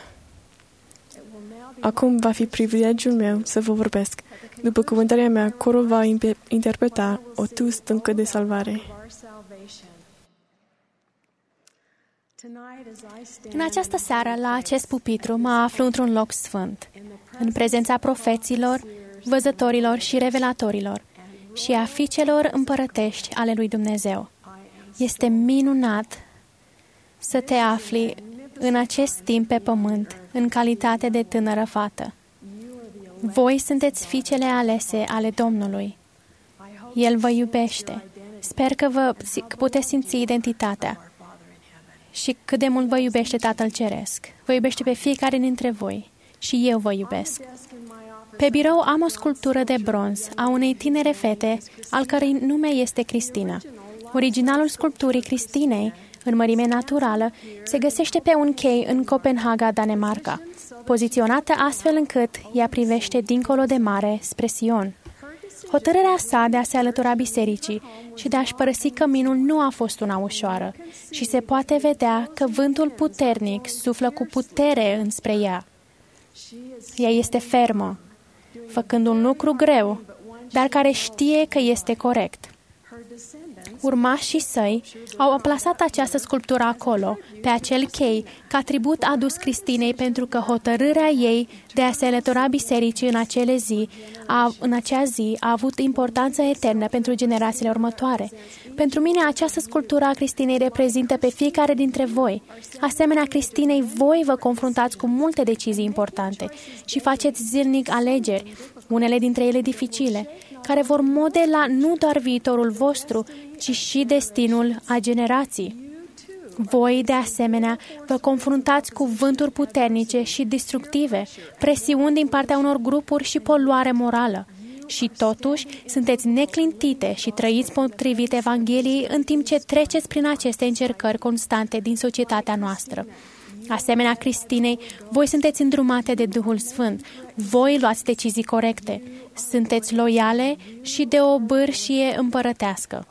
Acum va fi privilegiul meu să vă vorbesc. După cuvântarea mea, corul va interpreta o tu stâncă de salvare.
În această seară, la acest pupitru, mă aflu într-un loc sfânt, în prezența profeților, văzătorilor și revelatorilor și a fiicelor împărătești ale lui Dumnezeu. Este minunat să te afli în acest timp pe pământ, în calitate de tânără fată. Voi sunteți fiicele alese ale Domnului. El vă iubește. Sper că vă că puteți simți identitatea și cât de mult vă iubește Tatăl Ceresc. Vă iubește pe fiecare dintre voi și eu vă iubesc. Pe birou am o sculptură de bronz a unei tinere fete, al cărei nume este Cristina. Originalul sculpturii Cristinei, în mărime naturală, se găsește pe un chei în Copenhaga, Danemarca, poziționată astfel încât ea privește dincolo de mare spre Sion. Hotărârea sa de a se alătura bisericii și de a-și părăsi căminul nu a fost una ușoară și se poate vedea că vântul puternic suflă cu putere înspre ea. Ea este fermă, făcând un lucru greu, dar care știe că este corect. Urmașii săi au plasat această sculptură acolo, pe acel chei, ca tribut adus Cristinei pentru că hotărârea ei de a se alătura bisericii în, acele zi, a, în acea zi a avut importanță eternă pentru generațiile următoare. Pentru mine, această sculptură a Cristinei reprezintă pe fiecare dintre voi. Asemenea Cristinei, voi vă confruntați cu multe decizii importante și faceți zilnic alegeri, unele dintre ele dificile, care vor modela nu doar viitorul vostru, ci și destinul a generații. Voi, de asemenea, vă confruntați cu vânturi puternice și destructive, presiuni din partea unor grupuri și poluare morală. Și totuși, sunteți neclintite și trăiți potrivit Evangheliei în timp ce treceți prin aceste încercări constante din societatea noastră. Asemenea Cristinei, voi sunteți îndrumate de Duhul Sfânt. Voi luați decizii corecte. Sunteți loiale și de o bârșie împărătească.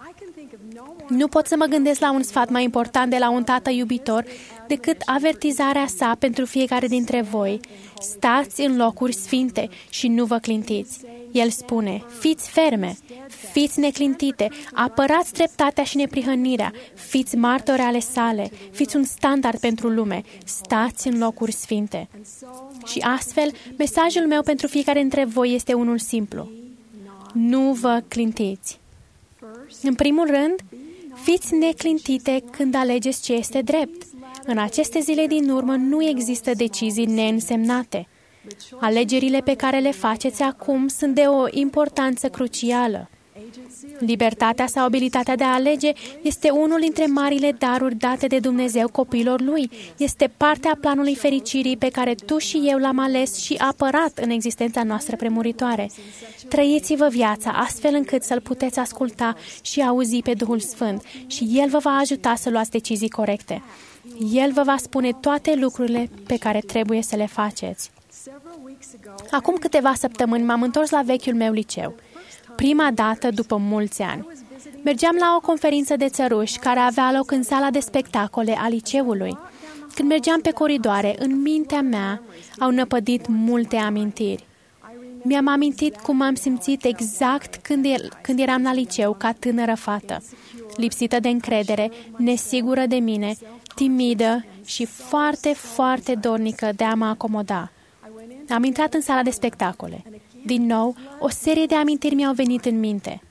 Nu pot să mă gândesc la un sfat mai important de la un tată iubitor decât avertizarea sa pentru fiecare dintre voi. Stați în locuri sfinte și nu vă clintiți. El spune, fiți ferme, fiți neclintite, apărați dreptatea și neprihănirea, fiți martori ale sale, fiți un standard pentru lume, stați în locuri sfinte. Și astfel, mesajul meu pentru fiecare dintre voi este unul simplu. Nu vă clintiți. În primul rând, fiți neclintite când alegeți ce este drept. În aceste zile din urmă nu există decizii neînsemnate. Alegerile pe care le faceți acum sunt de o importanță crucială. Libertatea sau abilitatea de a alege este unul dintre marile daruri date de Dumnezeu copiilor Lui. Este partea planului fericirii pe care tu și eu l-am ales și apărat în existența noastră premuritoare. Trăiți-vă viața astfel încât să-L puteți asculta și auzi pe Duhul Sfânt și El vă va ajuta să luați decizii corecte. El vă va spune toate lucrurile pe care trebuie să le faceți. Acum câteva săptămâni m-am întors la vechiul meu liceu. Prima dată după mulți ani. Mergeam la o conferință de țăruși care avea loc în sala de spectacole a liceului. Când mergeam pe coridoare, în mintea mea au năpădit multe amintiri. Mi-am amintit cum am simțit exact când, el, când eram la liceu ca tânără fată, lipsită de încredere, nesigură de mine, timidă și foarte, foarte dornică de a mă acomoda. Am intrat în sala de spectacole. Din nou, o serie de amintiri mi-au venit în minte.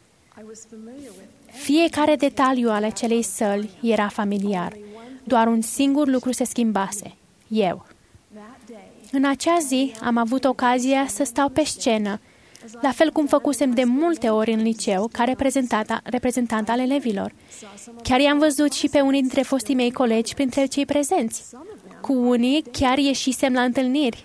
Fiecare detaliu al acelei săli era familiar. Doar un singur lucru se schimbase. Eu. În acea zi am avut ocazia să stau pe scenă, la fel cum făcusem de multe ori în liceu, ca reprezentant al elevilor. Chiar i-am văzut și pe unii dintre fostii mei colegi printre cei prezenți. Cu unii chiar ieșisem la întâlniri.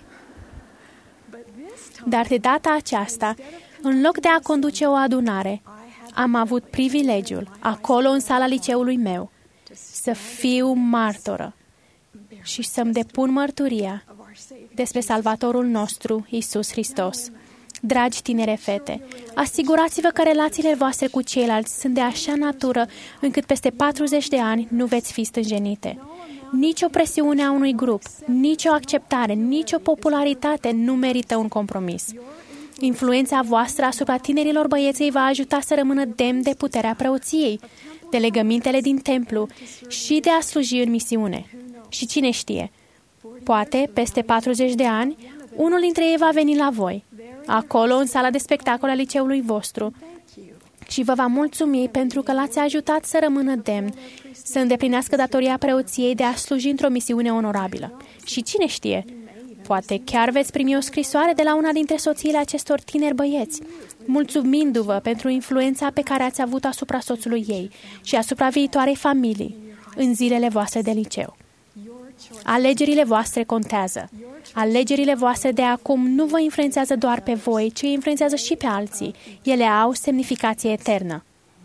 Dar de data aceasta, în loc de a conduce o adunare, am avut privilegiul, acolo în sala liceului meu, să fiu martoră și să-mi depun mărturia despre Salvatorul nostru, Iisus Hristos. Dragi tinere fete, asigurați-vă că relațiile voastre cu ceilalți sunt de așa natură încât peste patruzeci de ani nu veți fi stânjenite. Nici o presiune a unui grup, nici o acceptare, nici o popularitate nu merită un compromis. Influența voastră asupra tinerilor băieți îi va ajuta să rămână demn de puterea preoției, de legămintele din templu și de a sluji în misiune. Și cine știe, poate, peste patruzeci de ani, unul dintre ei va veni la voi, acolo, în sala de spectacol a liceului vostru, și vă va mulțumi pentru că l-ați ajutat să rămână demn, să îndeplinească datoria preoției de a sluji într-o misiune onorabilă. Și cine știe, poate chiar veți primi o scrisoare de la una dintre soțiile acestor tineri băieți, mulțumindu-vă pentru influența pe care ați avut asupra soțului ei și asupra viitoarei familii în zilele voastre de liceu. Alegerile voastre contează. Alegerile voastre de acum nu vă influențează doar pe voi, ci influențează și pe alții. Ele au semnificație eternă.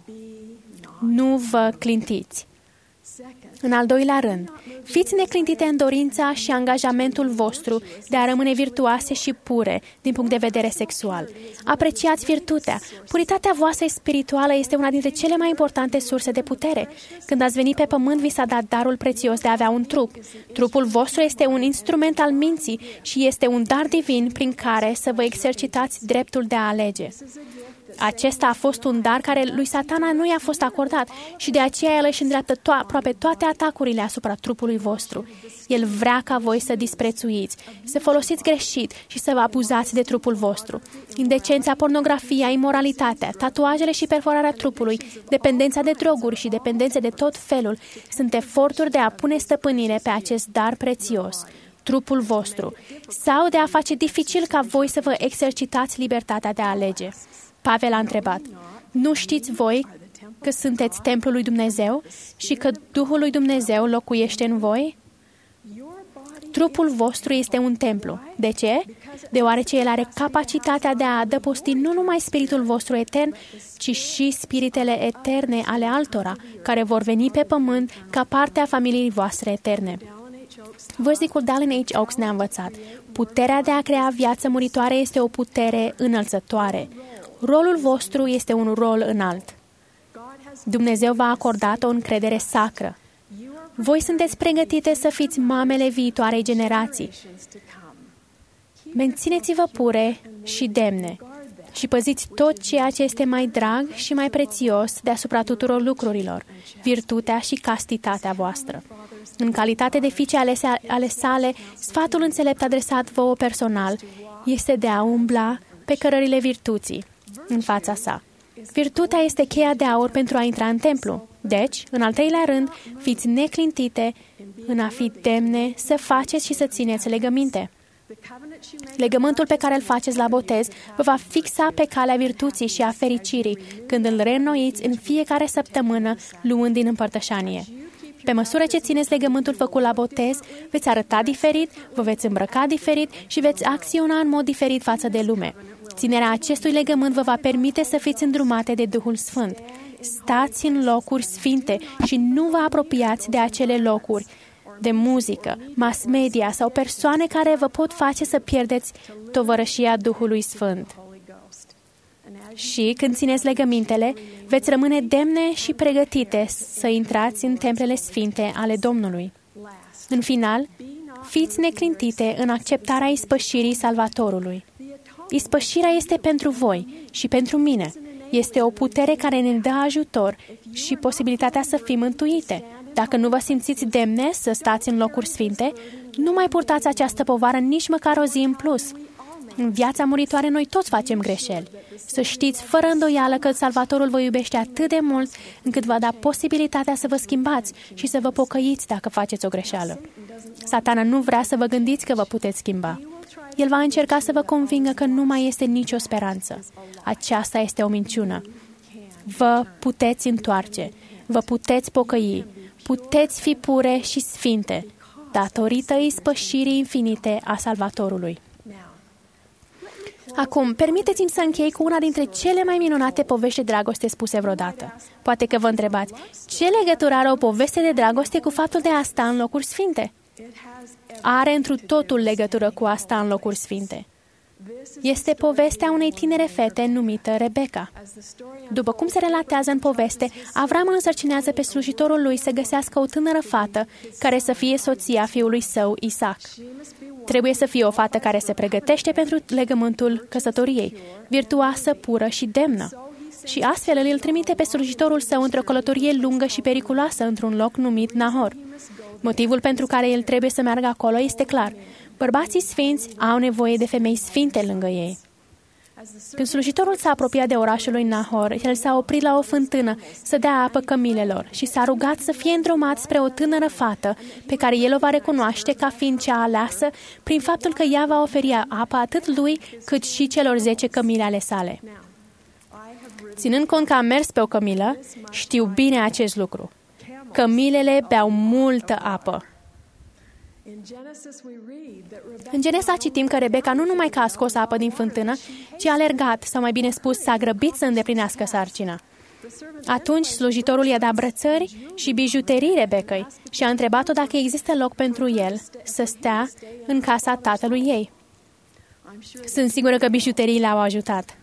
Nu vă clintiți. În al doilea rând, fiți neclintite în dorința și angajamentul vostru de a rămâne virtuoase și pure din punct de vedere sexual. Apreciați virtutea. Puritatea voastră spirituală este una dintre cele mai importante surse de putere. Când ați venit pe pământ, vi s-a dat darul prețios de a avea un trup. Trupul vostru este un instrument al minții și este un dar divin prin care să vă exercitați dreptul de a alege. Acesta a fost un dar care lui Satana nu i-a fost acordat și de aceea el își îndreaptă to- aproape toate atacurile asupra trupului vostru. El vrea ca voi să disprețuiți, să folosiți greșit și să vă abuzați de trupul vostru. Indecența, pornografia, imoralitatea, tatuajele și perforarea trupului, dependența de droguri și dependențe de tot felul sunt eforturi de a pune stăpânire pe acest dar prețios, trupul vostru, sau de a face dificil ca voi să vă exercitați libertatea de a alege. Pavel a întrebat, nu știți voi că sunteți templul lui Dumnezeu și că Duhul lui Dumnezeu locuiește în voi? Trupul vostru este un templu. De ce? Deoarece el are capacitatea de a adăposti nu numai spiritul vostru etern, ci și spiritele eterne ale altora, care vor veni pe pământ ca parte a familiei voastre eterne. Văznicul Dallin H. Oaks ne-a învățat, puterea de a crea viață muritoare este o putere înălțătoare. Rolul vostru este un rol înalt. Dumnezeu v-a acordat o încredere sacră. Voi sunteți pregătite să fiți mamele viitoarei generații. Mențineți-vă pure și demne și păziți tot ceea ce este mai drag și mai prețios deasupra tuturor lucrurilor, virtutea și castitatea voastră. În calitate de fiice ale, ale sale, sfatul înțelept adresat vouă personal este de a umbla pe cărările virtuții în fața sa. Virtutea este cheia de aur pentru a intra în templu. Deci, în al treilea rând, fiți neclintite în a fi demne să faceți și să țineți legăminte. Legământul pe care îl faceți la botez vă va fixa pe calea virtuții și a fericirii când îl reînnoiți în fiecare săptămână luând din împărtășanie. Pe măsură ce țineți legământul făcut la botez, veți arăta diferit, vă veți îmbrăca diferit și veți acționa în mod diferit față de lume. Ținerea acestui legământ vă va permite să fiți îndrumate de Duhul Sfânt. Stați în locuri sfinte și nu vă apropiați de acele locuri de muzică, mass media sau persoane care vă pot face să pierdeți tovărășia Duhului Sfânt. Și când țineți legămintele, veți rămâne demne și pregătite să intrați în templele sfinte ale Domnului. În final, fiți neclintite în acceptarea ispășirii Salvatorului. Ispășirea este pentru voi și pentru mine. Este o putere care ne dă ajutor și posibilitatea să fim mântuite. Dacă nu vă simțiți demne să stați în locuri sfinte, nu mai purtați această povară nici măcar o zi în plus. În viața muritoare noi toți facem greșeli. Să știți fără îndoială că Salvatorul vă iubește atât de mult încât va da posibilitatea să vă schimbați și să vă pocăiți dacă faceți o greșeală. Satana nu vrea să vă gândiți că vă puteți schimba. El va încerca să vă convingă că nu mai este nicio speranță. Aceasta este o minciună. Vă puteți întoarce, vă puteți pocăi, puteți fi pure și sfinte, datorită ispășirii infinite a Salvatorului. Acum, permiteți-mi să închei cu una dintre cele mai minunate povești de dragoste spuse vreodată. Poate că vă întrebați, ce legătură are o poveste de dragoste cu faptul de a sta în locuri sfinte? Are întru totul legătură cu a sta în locuri sfinte. Este povestea unei tinere fete numită Rebecca. După cum se relatează în poveste, Avram îl însărcinează pe slujitorul lui să găsească o tânără fată care să fie soția fiului său, Isaac. Trebuie să fie o fată care se pregătește pentru legământul căsătoriei, virtuoasă, pură și demnă. Și astfel îl trimite pe slujitorul său într-o călătorie lungă și periculoasă într-un loc numit Nahor. Motivul pentru care el trebuie să meargă acolo este clar. Bărbații sfinți au nevoie de femei sfinte lângă ei. Când slujitorul s-a apropiat de orașul lui Nahor, el s-a oprit la o fântână să dea apă cămilelor și s-a rugat să fie îndrumat spre o tânără fată pe care el o va recunoaște ca fiind cea aleasă prin faptul că ea va oferi apă atât lui cât și celor zece cămile ale sale. Ținând cont că am mers pe o cămilă, știu bine acest lucru. Cămilele beau multă apă. În Genesa citim că Rebecca nu numai că a scos apă din fântână, ci a alergat, sau mai bine spus, s-a grăbit să îndeplinească sarcina. Atunci slujitorul i-a dat brățări și bijuterii Rebecăi și a întrebat-o dacă există loc pentru el să stea în casa tatălui ei. Sunt sigură că bijuteriile au ajutat.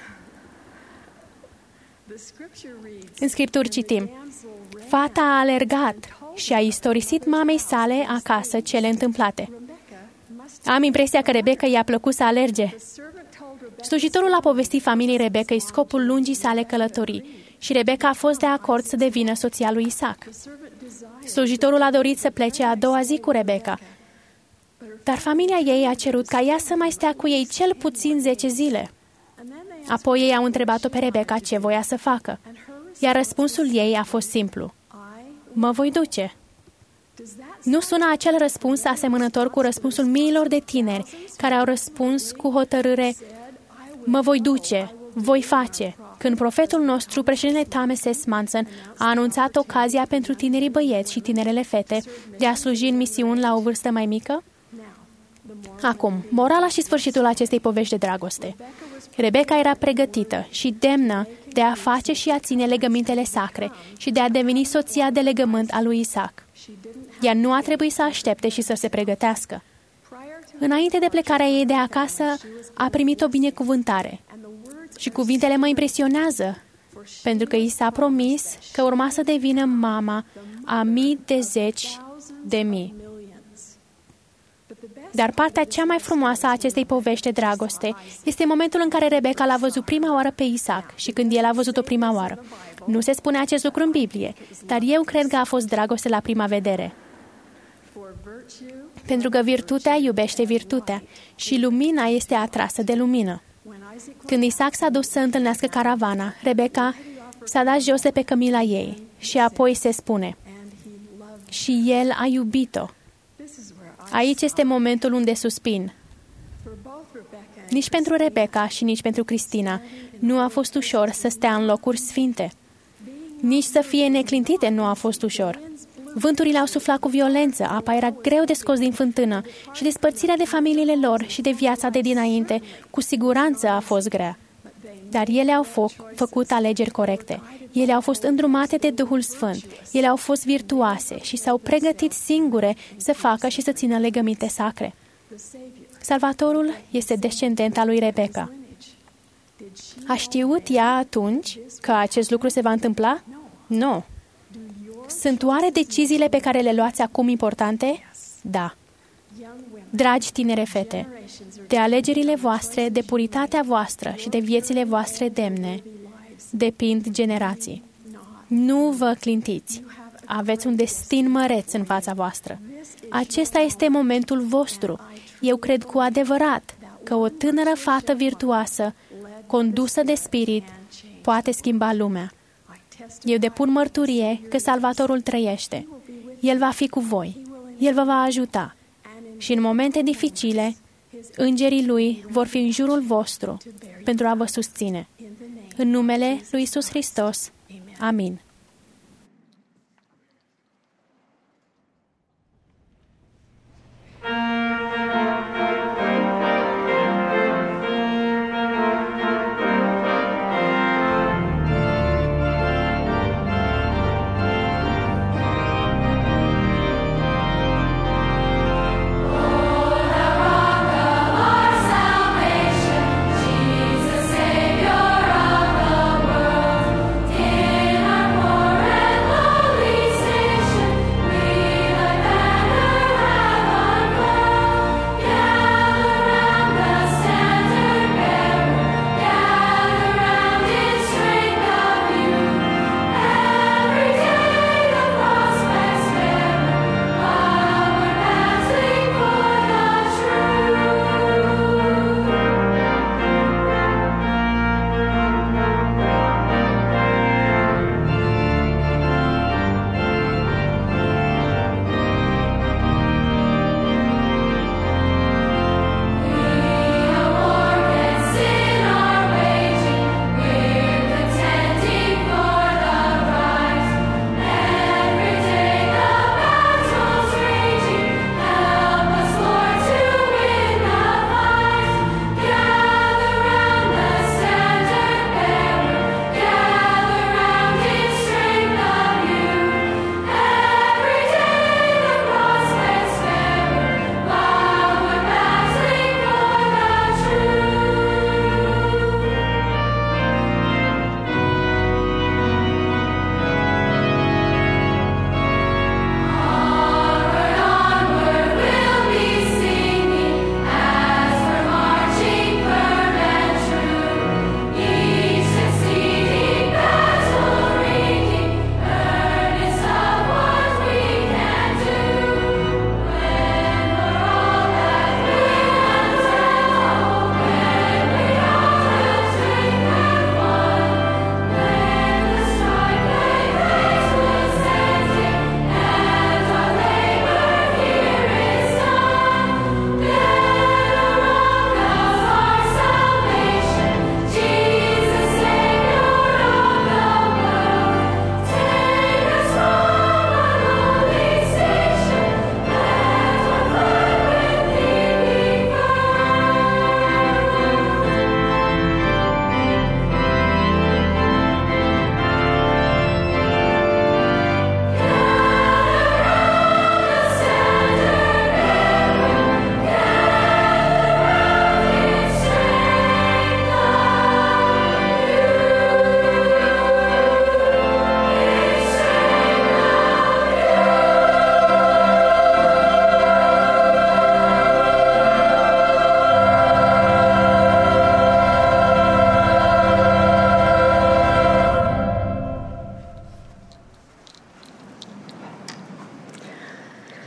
În Scripturi citim, fata a alergat și a istorisit mamei sale acasă cele întâmplate. Am impresia că Rebecca i-a plăcut să alerge. Slujitorul a povestit familiei Rebecăi scopul lungii sale călătorii și Rebecca a fost de acord să devină soția lui Isaac. Slujitorul a dorit să plece a doua zi cu Rebecca, dar familia ei a cerut ca ea să mai stea cu ei cel puțin zece zile. Apoi ei au întrebat-o pe Rebecca ce voia să facă, iar răspunsul ei a fost simplu. Mă voi duce. Nu sună acel răspuns asemănător cu răspunsul miilor de tineri care au răspuns cu hotărâre, mă voi duce, voi face, când profetul nostru, președintele Thomas S. Manson, a anunțat ocazia pentru tinerii băieți și tinerele fete de a sluji în misiuni la o vârstă mai mică? Acum, morala și sfârșitul acestei povești de dragoste. Rebecca era pregătită și demnă de a face și a ține legămintele sacre și de a deveni soția de legământ a lui Isaac. Ea nu a trebuit să aștepte și să se pregătească. Înainte de plecarea ei de acasă, a primit o binecuvântare. Și cuvintele mă impresionează, pentru că i s-a promis că urma să devină mama a mii de zeci de mii. Dar partea cea mai frumoasă a acestei povești de dragoste este momentul în care Rebecca l-a văzut prima oară pe Isaac și când el a văzut-o prima oară. Nu se spune acest lucru în Biblie, dar eu cred că a fost dragoste la prima vedere. Pentru că virtutea iubește virtutea și lumina este atrasă de lumină. Când Isaac s-a dus să întâlnească caravana, Rebecca s-a dat jos de pe cămila ei și apoi se spune, și el a iubit-o. Aici este momentul unde suspin. Nici pentru Rebecca și nici pentru Cristina nu a fost ușor să stea în locuri sfinte. Nici să fie neclintite nu a fost ușor. Vânturile au suflat cu violență, apa era greu de scos din fântână și despărțirea de familiile lor și de viața de dinainte cu siguranță a fost grea. Dar ele au fă- făcut alegeri corecte. Ele au fost îndrumate de Duhul Sfânt. Ele au fost virtuoase și s-au pregătit singure să facă și să țină legăminte sacre. Salvatorul este descendent al lui Rebecca. A știut ea atunci că acest lucru se va întâmpla? Nu. Sunt oare deciziile pe care le luați acum importante? Da. Dragi tinere fete, de alegerile voastre, de puritatea voastră și de viețile voastre demne, depind generații. Nu vă clintiți. Aveți un destin măreț în fața voastră. Acesta este momentul vostru. Eu cred cu adevărat că o tânără fată virtuoasă, condusă de spirit, poate schimba lumea. Eu depun mărturie că Salvatorul trăiește. El va fi cu voi. El vă va ajuta. Și în momente dificile, îngerii Lui vor fi în jurul vostru pentru a vă susține. În numele lui Iisus Hristos. Amin.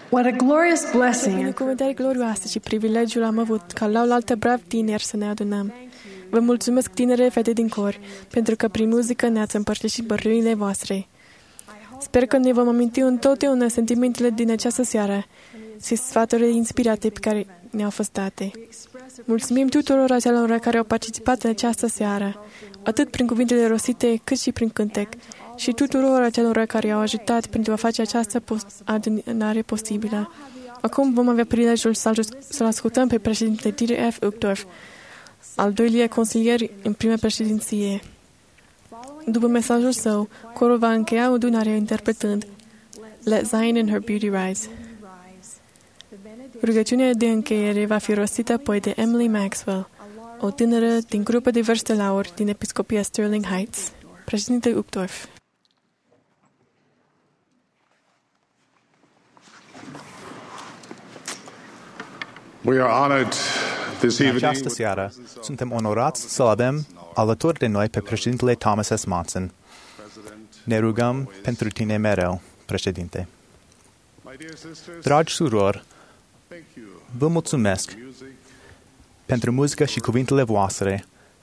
What a glorious
Ce
blessing
binecuvântare glorioasă și privilegiul am avut ca la oaltă brav tineri să ne adunăm. Vă mulțumesc, tinere fete din cor, pentru că prin muzică ne-ați împărtășit bărâile voastre. Sper că ne vom aminti întotdeauna sentimentele din această seară și sfaturile inspirate pe care ne-au fost date. Mulțumim tuturor acelor care au participat în această seară, atât prin cuvintele rostite, cât și prin cântec, și tuturor acelor care au ajutat pentru a face această adunare posibilă. Acum vom avea prilejul să-l ascultăm pe președintele Dieter F. Uchtdorf, al doilea consilier în prima președinție. După mesajul său, corul va încheia adunarea interpretând Let Zion in Her Beauty Rise. Rugăciunea de încheiere va fi rostită apoi de Emily Maxwell, o tânără din grupă de vârstă lauri din Episcopia Sterling Heights. Președinte Uchtdorf.
We are honored this
În
evening.
această seară suntem onorați să-l avem alături de noi pe președintele Thomas S. Monson. Ne rugăm pentru tine mereu, președinte. Dragi surori, vă mulțumesc pentru muzică și cuvintele voastre.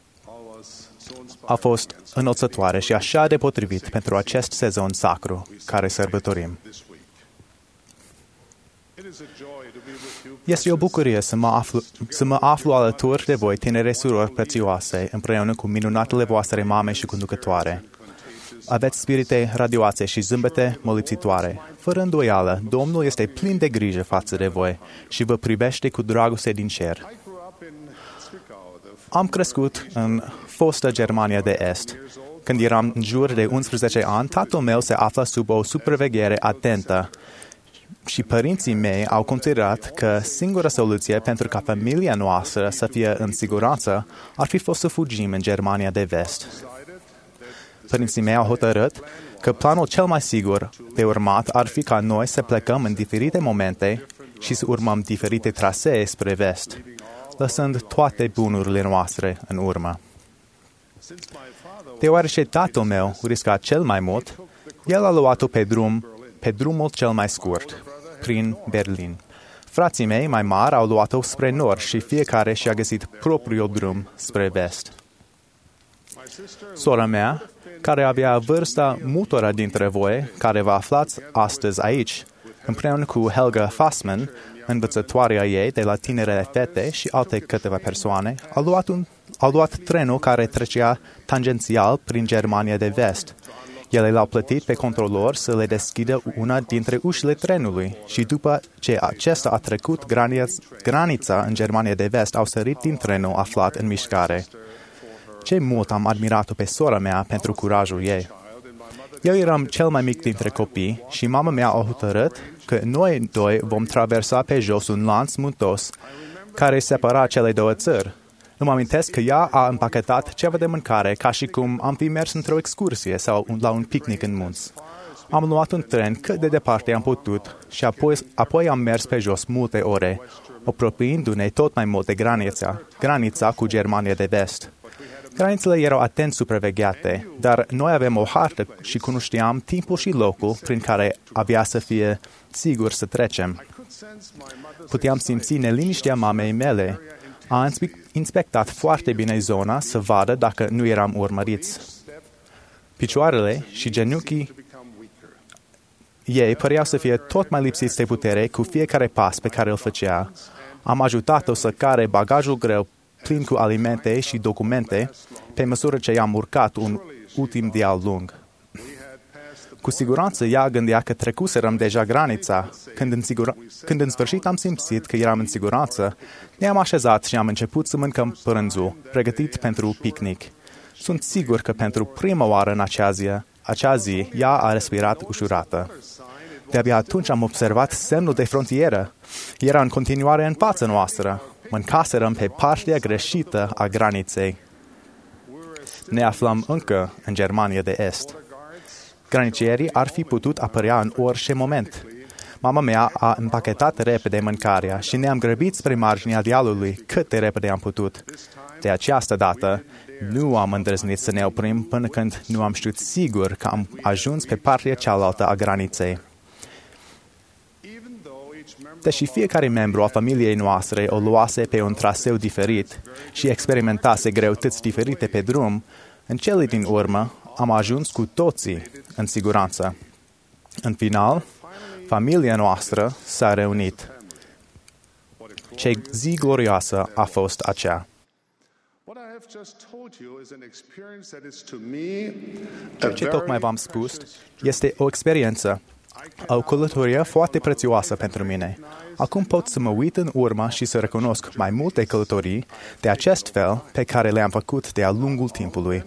A fost înălțătoare și așa de potrivit pentru acest sezon sacru care sărbătorim. Este o bucurie să mă aflu, să mă aflu alături de voi, tinere surori prețioase, împreună cu minunatele voastre mame și conducătoare. Aveți spirite radioase și zâmbete molipsitoare. Fără îndoială, Domnul este plin de grijă față de voi și vă privește cu dragoste din cer. Am crescut în fosta Germania de Est. Când eram în jur de unsprezece ani, tatăl meu se afla sub o supraveghere atentă și părinții mei au considerat că singura soluție pentru ca familia noastră să fie în siguranță ar fi fost să fugim în Germania de Vest. Părinții mei au hotărât că planul cel mai sigur de urmat ar fi ca noi să plecăm în diferite momente și să urmăm diferite trasee spre vest, lăsând toate bunurile noastre în urmă. Deoarece tatăl meu risca cel mai mult, el a luat-o pe drum, pe drumul cel mai scurt, prin Berlin. Frații mei mai mari au luat-o spre nord și fiecare și-a găsit propriul drum spre vest. Sora mea, care avea vârsta multora dintre voi, care vă aflați astăzi aici, împreună cu Helga Fassman, învățătoarea ei de la Tinerele Fete și alte câteva persoane, a luat, un, a luat trenul care trecea tangențial prin Germania de Vest. Ele l-au plătit pe controlor să le deschidă una dintre ușile trenului și după ce acesta a trecut granița în Germania de Vest, au sărit din trenul aflat în mișcare. Ce mult am admirat-o pe sora mea pentru curajul ei. Eu eram cel mai mic dintre copii și mama mea a hotărât că noi doi vom traversa pe jos un lanț muntos care separa cele două țări. Îmi amintesc că ea a împachetat ceva de mâncare ca și cum am fi mers într-o excursie sau la un picnic în munți. Am luat un tren cât de departe am putut și apoi, apoi am mers pe jos multe ore, apropiindu-ne tot mai mult de granița, granița cu Germania de Vest. Granițele erau atent supravegheate, dar noi avem o hartă și cunoșteam timpul și locul prin care avea să fie sigur să trecem. Puteam simți neliniștea mamei mele. A inspectat foarte bine zona să vadă dacă nu eram urmăriți. Picioarele și genunchii ei păreau să fie tot mai lipsiți de putere cu fiecare pas pe care îl făcea. Am ajutat-o să care bagajul greu plin cu alimente și documente pe măsură ce i-am urcat un ultim deal lung. Cu siguranță ea gândea că trecuserăm deja granița. Când în, sigura... Când în sfârșit am simțit că eram în siguranță, ne-am așezat și am început să mâncăm prânzul, pregătit pentru picnic. Sunt sigur că pentru prima oară în acea zi, acea zi ea a respirat ușurată. De-abia atunci am observat semnul de frontieră. Era în continuare în fața noastră. Mâncaserăm pe partea greșită a graniței. Ne aflăm încă în Germania de Est. Granicierii ar fi putut apărea în orice moment. Mama mea a împachetat repede mâncarea și ne-am grăbit spre marginea dealului cât de repede am putut. De această dată, nu am îndrăznit să ne oprim până când nu am știut sigur că am ajuns pe partea cealaltă a graniței. Deși fiecare membru al familiei noastre o luase pe un traseu diferit și experimentase greutăți diferite pe drum, în cele din urmă am ajuns cu toții în siguranță. În final, familia noastră s-a reunit. Ce zi glorioasă a fost aceea! Ceea ce tocmai v-am spus este o experiență, o călătorie foarte prețioasă pentru mine. Acum pot să mă uit în urmă și să recunosc mai multe călătorii de acest fel pe care le-am făcut de-a lungul timpului.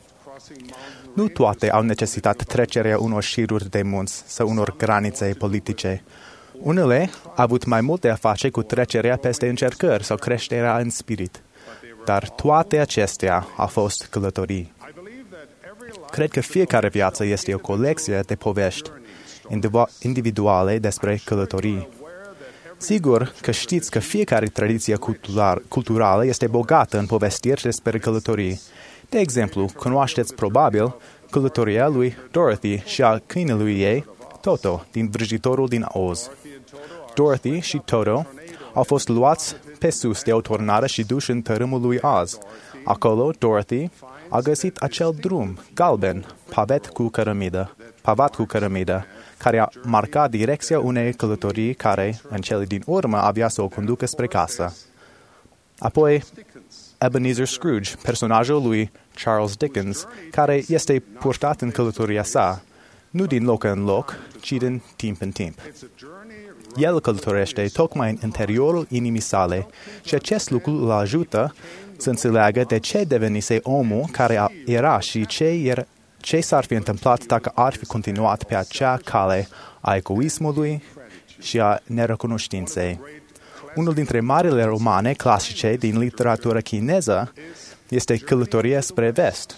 Nu toate au necesitat trecerea unor șiruri de munți sau unor granițe politice. Unele au avut mai multe a face cu trecerea peste încercări sau creșterea în spirit. Dar toate acestea au fost călătorii. Cred că fiecare viață este o colecție de povești individuale despre călătorii. Sigur că știți că fiecare tradiție cultural, culturală este bogată în povestiri despre călătorii. De exemplu, cunoașteți probabil călătoria lui Dorothy și a câinelui ei, Toto, din Vrăjitorul din Oz. Dorothy și Toto au fost luați pe sus de o tornadă și duși în tărâmul lui Oz. Acolo, Dorothy a găsit acel drum galben, pavat cu cărămidă, pavat cu cărămidă, care a marcat direcția unei călătorii care, în cele din urmă, avea să o conducă spre casă. Apoi, Ebenezer Scrooge, personajul lui Charles Dickens, care este purtat în călătoria sa, nu din loc în loc, ci din timp în timp. El călătorește tocmai în interiorul inimii sale și acest lucru îl ajută să înțeleagă de ce devenise omul care era și ce, era, ce s-ar fi întâmplat dacă ar fi continuat pe acea cale a egoismului și a nerecunoștinței. Unul dintre marile romane clasice din literatura chineză este Călătoria spre vest,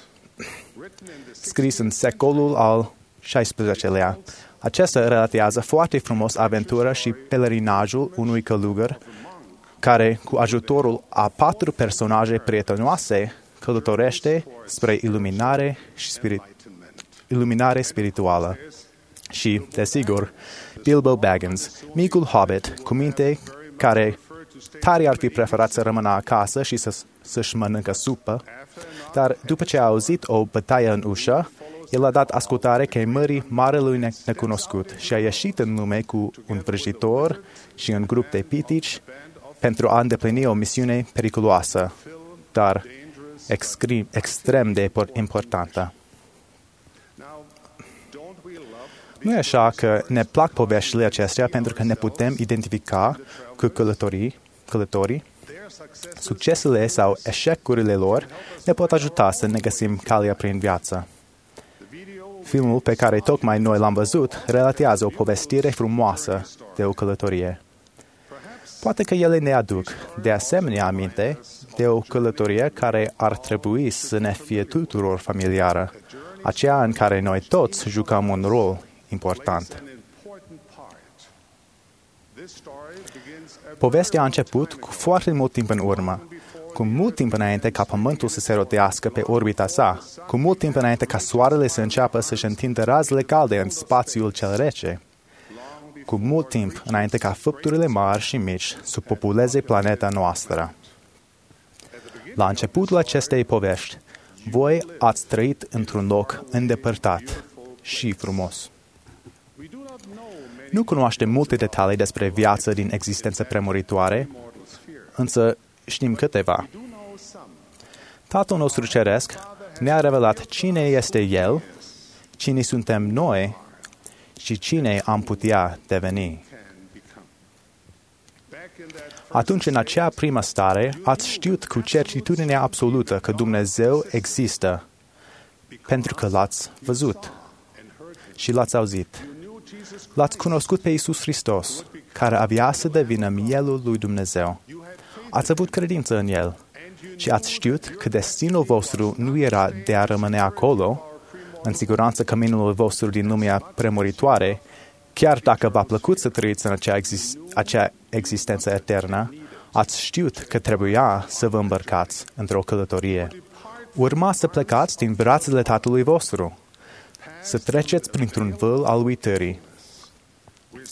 scris în secolul al șaisprezecelea. Acesta relatează foarte frumos aventura și pelerinajul unui călugăr care, cu ajutorul a patru personaje prietenoase, călătorește spre iluminare și spirit, iluminare spirituală. Și, desigur, Bilbo Baggins, micul hobbit, cu minte care tare ar fi preferat să rămână acasă și să, să-și mănâncă supă, dar după ce a auzit o bătaie în ușă, el a dat ascultare chemării marelui necunoscut și a ieșit în lume cu un vrăjitor și un grup de pitici pentru a îndeplini o misiune periculoasă, dar extrem, extrem de importantă. Nu e așa că ne plac poveștile acestea pentru că ne putem identifica cu călătorii, călătorii? Succesele sau eșecurile lor ne pot ajuta să ne găsim calea prin viață. Filmul pe care tocmai noi l-am văzut relatează o povestire frumoasă de o călătorie. Poate că ele ne aduc, de asemenea, aminte de o călătorie care ar trebui să ne fie tuturor familiară, aceea în care noi toți jucăm un rol important. Povestea a început cu foarte mult timp în urmă, cu mult timp înainte ca Pământul să se rotească pe orbita sa, cu mult timp înainte ca Soarele să înceapă să-și întindă razele calde în spațiul cel rece, cu mult timp înainte ca făpturile mari și mici să populeze planeta noastră. La începutul acestei povești, voi ați trăit într-un loc îndepărtat și frumos. Nu cunoaștem multe detalii despre viața din existența premuritoare, însă știm câteva. Tatăl nostru ceresc ne-a revelat cine este El, cine suntem noi și cine am putea deveni. Atunci, în acea primă stare, ați știut cu certitudine absolută că Dumnezeu există, pentru că L-ați văzut și L-ați auzit. L-ați cunoscut pe Iisus Hristos, care avea să devină mielul lui Dumnezeu. Ați avut credință în El și ați știut că destinul vostru nu era de a rămâne acolo, în siguranță căminul vostru din lumea premuritoare, chiar dacă v-a plăcut să trăiți în acea, exist- acea existență eternă, ați știut că trebuia să vă îmbărcați într-o călătorie. Urma să plecați din brațele Tatălui vostru, să treceți printr-un văl al uitării.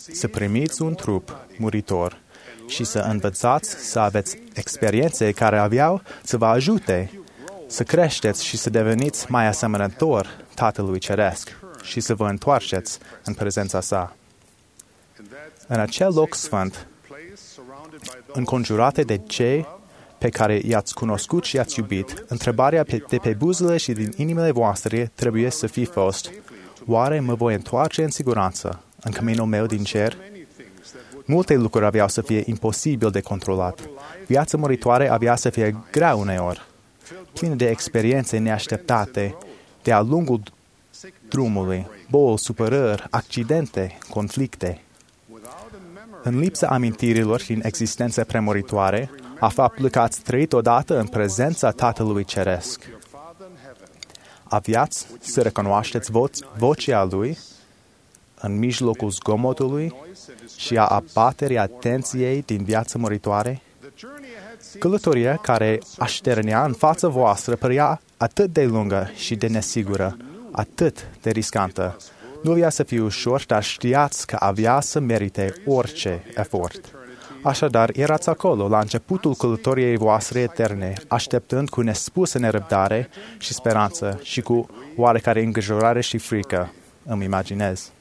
să primiți un trup muritor și să învățați să aveți experiențe care aveau să vă ajute să creșteți și să deveniți mai asemănător Tatălui Ceresc și să vă întoarceți în prezența sa. În acel loc sfânt, înconjurate de cei pe care i-ați cunoscut și i-ați iubit, întrebarea de pe buzele și din inimile voastre trebuie să fi fost: oare mă voi întoarce în siguranță în căminul meu din cer? Multe lucruri aveau să fie imposibil de controlat. Viața muritoare avea să fie grea uneori, plină de experiențe neașteptate de-a lungul drumului, boli, supărări, accidente, conflicte. În lipsa amintirilor din existența premuritoare, a faptului că ați trăit odată în prezența Tatălui Ceresc. Aveați să recunoașteți vo- vocea Lui în mijlocul zgomotului și a abaterii atenției din viața muritoare? Călătoria care așternea în fața voastră părea atât de lungă și de nesigură, atât de riscantă. Nu avea să fie ușor, dar știați că avea să merite orice efort. Așadar, erați acolo, la începutul călătoriei voastre eterne, așteptând cu nespusă nerăbdare și speranță și cu oarecare îngrijorare și frică, îmi imaginez.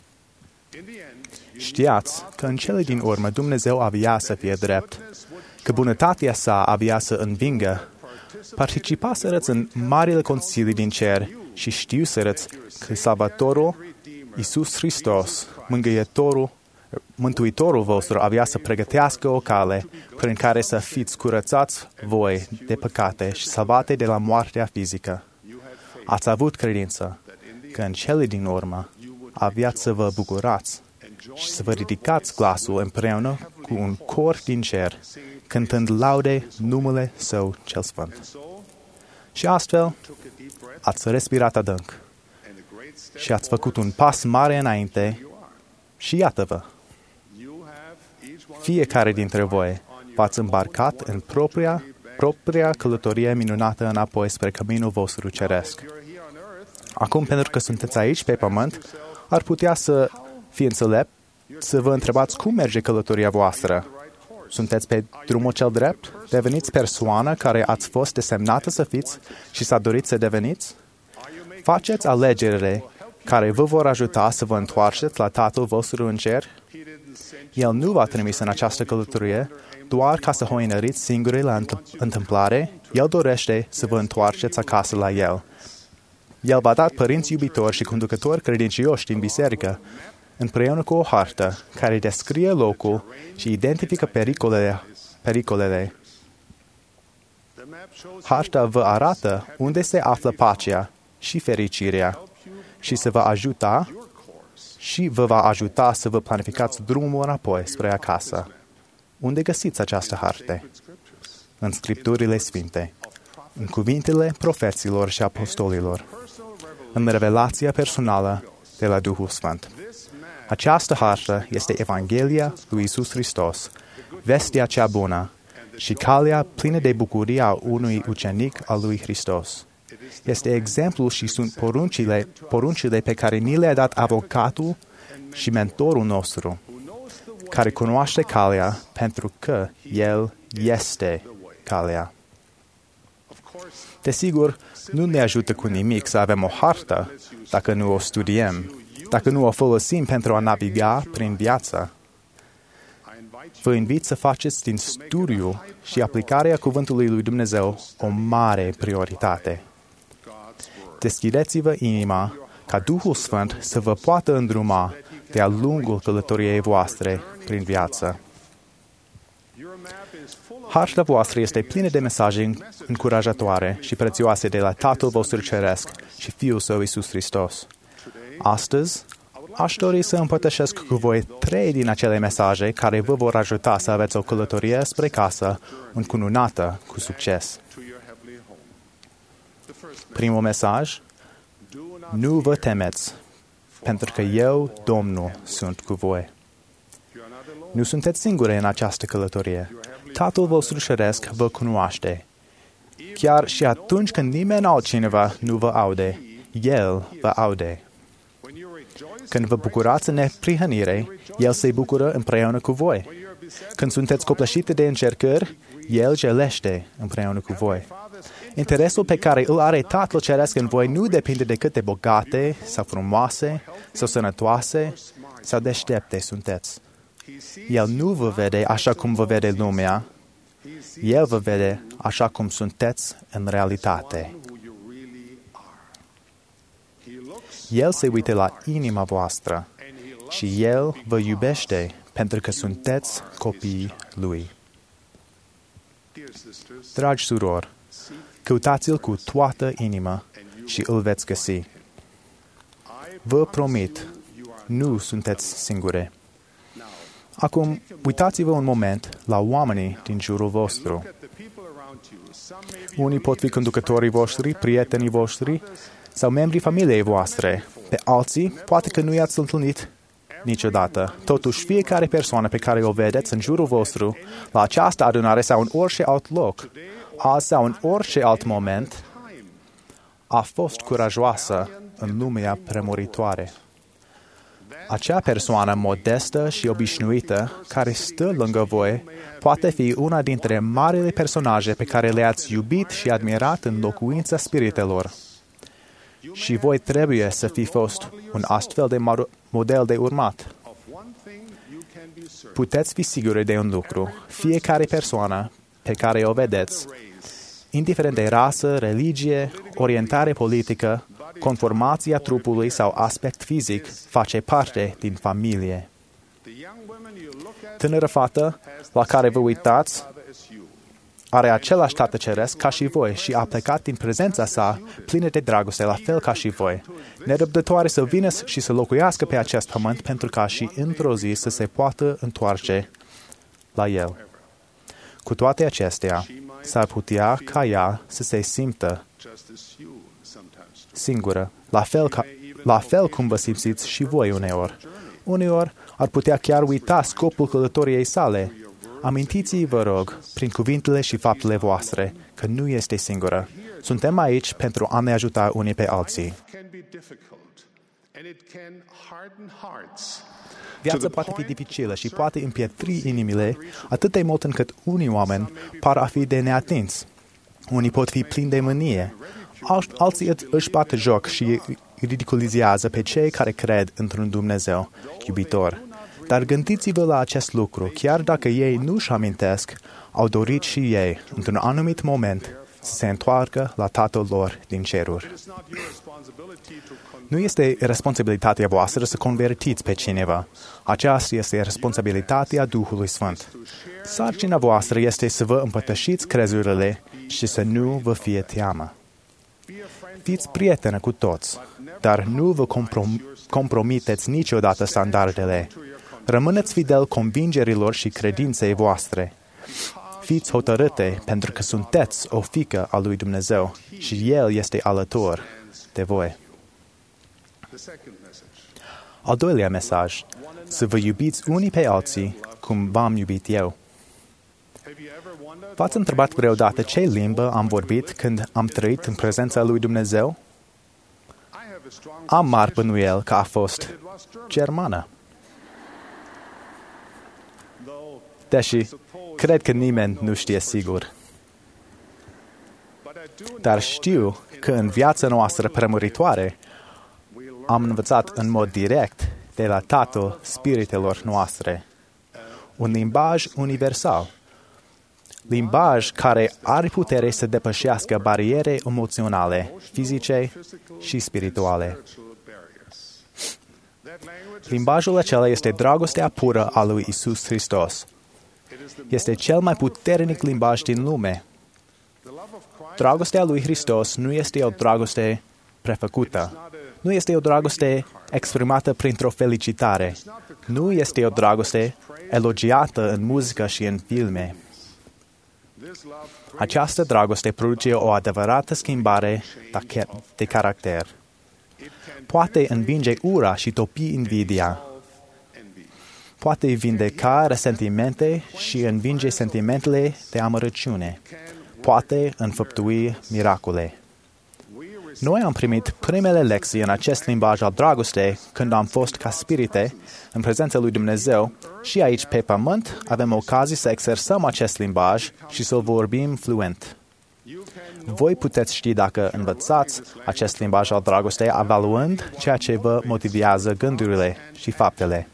Știați că în cele din urmă Dumnezeu avea să fie drept, că bunătatea sa avea să învingă. Participaserăți în marile concilii din cer și știuserăți că Salvatorul, Iisus Hristos, Mângâietorul, Mântuitorul vostru avea să pregătească o cale prin care să fiți curățați voi de păcate și salvate de la moartea fizică. Ați avut credință că în cele din urmă aveați să vă bucurați și să vă ridicați glasul împreună cu un cor din cer, cântând laude numele Său cel Sfânt. Și astfel ați respirat adânc și ați făcut un pas mare înainte și iată-vă. Fiecare dintre voi v-ați îmbarcat în propria, propria călătorie minunată înapoi spre căminul vostru ceresc. Acum, pentru că sunteți aici pe pământ, ar putea să fie înțelept să vă întrebați cum merge călătoria voastră. Sunteți pe drumul cel drept? Deveniți persoana care ați fost desemnată să fiți și s-a dorit să deveniți? Faceți alegerile care vă vor ajuta să vă întoarceți la Tatăl vostru în cer? El nu v-a trimis în această călătorie doar ca să hoinăriți singuri la întâmplare. El dorește să vă întoarceți acasă la El. El v-a dat părinți iubitori și conducători credincioși din biserică, împreună cu o hartă care descrie locul și identifică pericolele. pericolele. Harta vă arată unde se află pacea și fericirea și se va ajuta și vă va ajuta să vă planificați drumul înapoi spre acasă. Unde găsiți această hartă? În Scripturile Sfinte, în cuvintele profeților și apostolilor, în revelația personală de la Duhul Sfânt. Această hartă este Evanghelia lui Iisus Hristos, vestea cea bună și calea plină de bucurie a unui ucenic al lui Hristos. Este exemplul și sunt poruncile, poruncile pe care ni le-a dat avocatul și mentorul nostru, care cunoaște calea pentru că El este calea. Desigur, nu ne ajută cu nimic să avem o hartă dacă nu o studiem, dacă nu o folosim pentru a naviga prin viață. Vă invit să faceți din studiu și aplicarea Cuvântului lui Dumnezeu o mare prioritate. Deschideți-vă inima ca Duhul Sfânt să vă poată îndruma de-a lungul călătoriei voastre prin viață. Harta voastră este plină de mesaje încurajatoare și prețioase de la Tatăl vostru Ceresc și Fiul Său Iisus Hristos. Astăzi, aș dori să împărtășesc cu voi trei din acele mesaje care vă vor ajuta să aveți o călătorie spre casă încununată cu succes. Primul mesaj: nu vă temeți, pentru că eu, Domnul, sunt cu voi. Nu sunteți singuri în această călătorie. Tatăl vostru Ceresc vă cunoaște. Chiar și atunci când nimeni altcineva nu vă aude, El vă aude. Când vă bucurați în neprihănire, El se bucură împreună cu voi. Când sunteți copleșite de încercări, El gelește împreună cu voi. Interesul pe care îl are Tatăl Ceresc în voi nu depinde de cât de bogate sau frumoase sau sănătoase sau deștepte sunteți. El nu vă vede așa cum vă vede lumea. El vă vede așa cum sunteți în realitate. El se uită la inima voastră și El vă iubește pentru că sunteți copiii Lui. Dragi surori, căutați-L cu toată inima și îl veți găsi. Vă promit, nu sunteți singure. Acum, uitați-vă un moment la oamenii din jurul vostru. Unii pot fi conducătorii voștri, prietenii voștri sau membrii familiei voastre. Pe alții, poate că nu i-ați întâlnit niciodată. Totuși, fiecare persoană pe care o vedeți în jurul vostru, la această adunare sau în orice alt loc, azi sau în orice alt moment, a fost curajoasă în lumea premuritoare. Acea persoană modestă și obișnuită care stă lângă voi poate fi una dintre marile personaje pe care le-ați iubit și admirat în locuința spiritelor. Și voi trebuie să fi fost un astfel de model de urmat. Puteți fi siguri de un lucru. Fiecare persoană pe care o vedeți, indiferent de rasă, religie, orientare politică, conformația trupului sau aspect fizic, face parte din familie. Tânără fată la care vă uitați are același Tată Ceresc ca și voi și a plecat din prezența sa plină de dragoste, la fel ca și voi, nerăbdătoare să vină și să locuiască pe acest pământ pentru ca și într-o zi să se poată întoarce la El. Cu toate acestea, s-ar putea ca ea să se simtă singură, la fel, ca, la fel cum vă simțiți și voi uneori. Uneori ar putea chiar uita scopul călătoriei sale. Amintiți-i, vă rog, prin cuvintele și faptele voastre, că nu este singură. Suntem aici pentru a ne ajuta unii pe alții. Viața poate fi dificilă și poate împietri inimile atât de mult încât unii oameni par a fi de neatins. Unii pot fi plini de mânie. Alții își bat joc și ridiculizează pe cei care cred într-un Dumnezeu iubitor. Dar gândiți-vă la acest lucru, chiar dacă ei nu-și amintesc, au dorit și ei, într-un anumit moment, să se întoarcă la Tatăl lor din ceruri. Nu este responsabilitatea voastră să convertiți pe cineva. Aceasta este responsabilitatea Duhului Sfânt. Sarcina voastră este să vă împărtășiți crezurile și să nu vă fie teamă. Fiți prietenă cu toți, dar nu vă comprom- compromiteți niciodată standardele. Rămâneți fidel convingerilor și credinței voastre. Fiți hotărâte pentru că sunteți o fiică a lui Dumnezeu și El este alături de voi. Al doilea mesaj, să vă iubiți unii pe alții cum v-am iubit eu. V-ați întrebat vreodată ce limbă am vorbit când am trăit în prezența lui Dumnezeu? Am mari bănuieli că a fost germană. Deși cred că nimeni nu știe sigur. Dar știu că în viața noastră premuritoare am învățat în mod direct de la Tatăl spiritelor noastre un limbaj universal. Limbaj care are putere să depășească bariere emoționale, fizice și spirituale. Limbajul acela este dragostea pură a lui Iisus Hristos. Este cel mai puternic limbaj din lume. Dragostea lui Hristos nu este o dragoste prefăcută. Nu este o dragoste exprimată printr-o felicitare. Nu este o dragoste elogiată în muzică și în filme. Această dragoste produce o adevărată schimbare de caracter. Poate învinge ura și topi invidia. Poate vindeca resentimente și învinge sentimentele de amărăciune. Poate înfăptui miracole. Noi am primit primele lecții în acest limbaj al dragostei când am fost ca spirite în prezența lui Dumnezeu și aici pe pământ avem ocazii să exersăm acest limbaj și să-l vorbim fluent. Voi puteți ști dacă învățați acest limbaj al dragostei evaluând ceea ce vă motivează gândurile și faptele.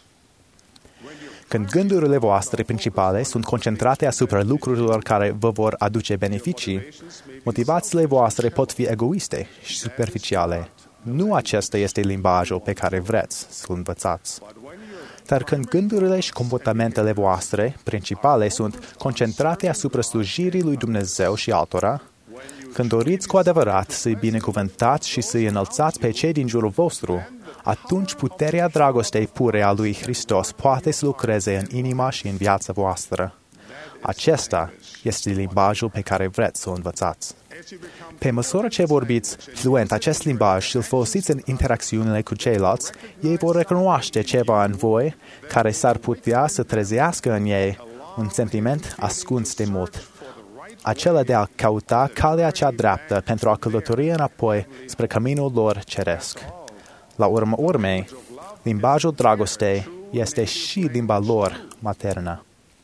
Când gândurile voastre principale sunt concentrate asupra lucrurilor care vă vor aduce beneficii, motivațiile voastre pot fi egoiste și superficiale. Nu acesta este limbajul pe care vreți să-l învățați. Dar când gândurile și comportamentele voastre principale sunt concentrate asupra slujirii lui Dumnezeu și altora, când doriți cu adevărat să-i binecuvântați și să-i înălțați pe cei din jurul vostru, atunci puterea dragostei pure a lui Hristos poate să lucreze în inima și în viața voastră. Acesta este limbajul pe care vreți să o învățați. Pe măsură ce vorbiți fluent acest limbaj și îl folosiți în interacțiunile cu ceilalți, ei vor recunoaște ceva în voi care s-ar putea să trezească în ei un sentiment ascuns de mult. Acela de a căuta calea cea dreaptă pentru a călători înapoi spre căminul lor ceresc. La urmă urmei, limbajul dragostei este și limba lor maternă.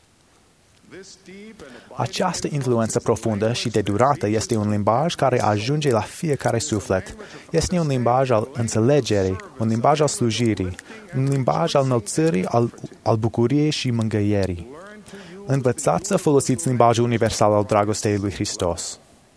Această influență profundă și de durată este un limbaj care ajunge la fiecare suflet. Este un limbaj al înțelegerii, un limbaj al slujirii, un limbaj al înălțării, al, al bucuriei și mângâierii. Învățați să folosiți limbajul universal al dragostei lui Hristos.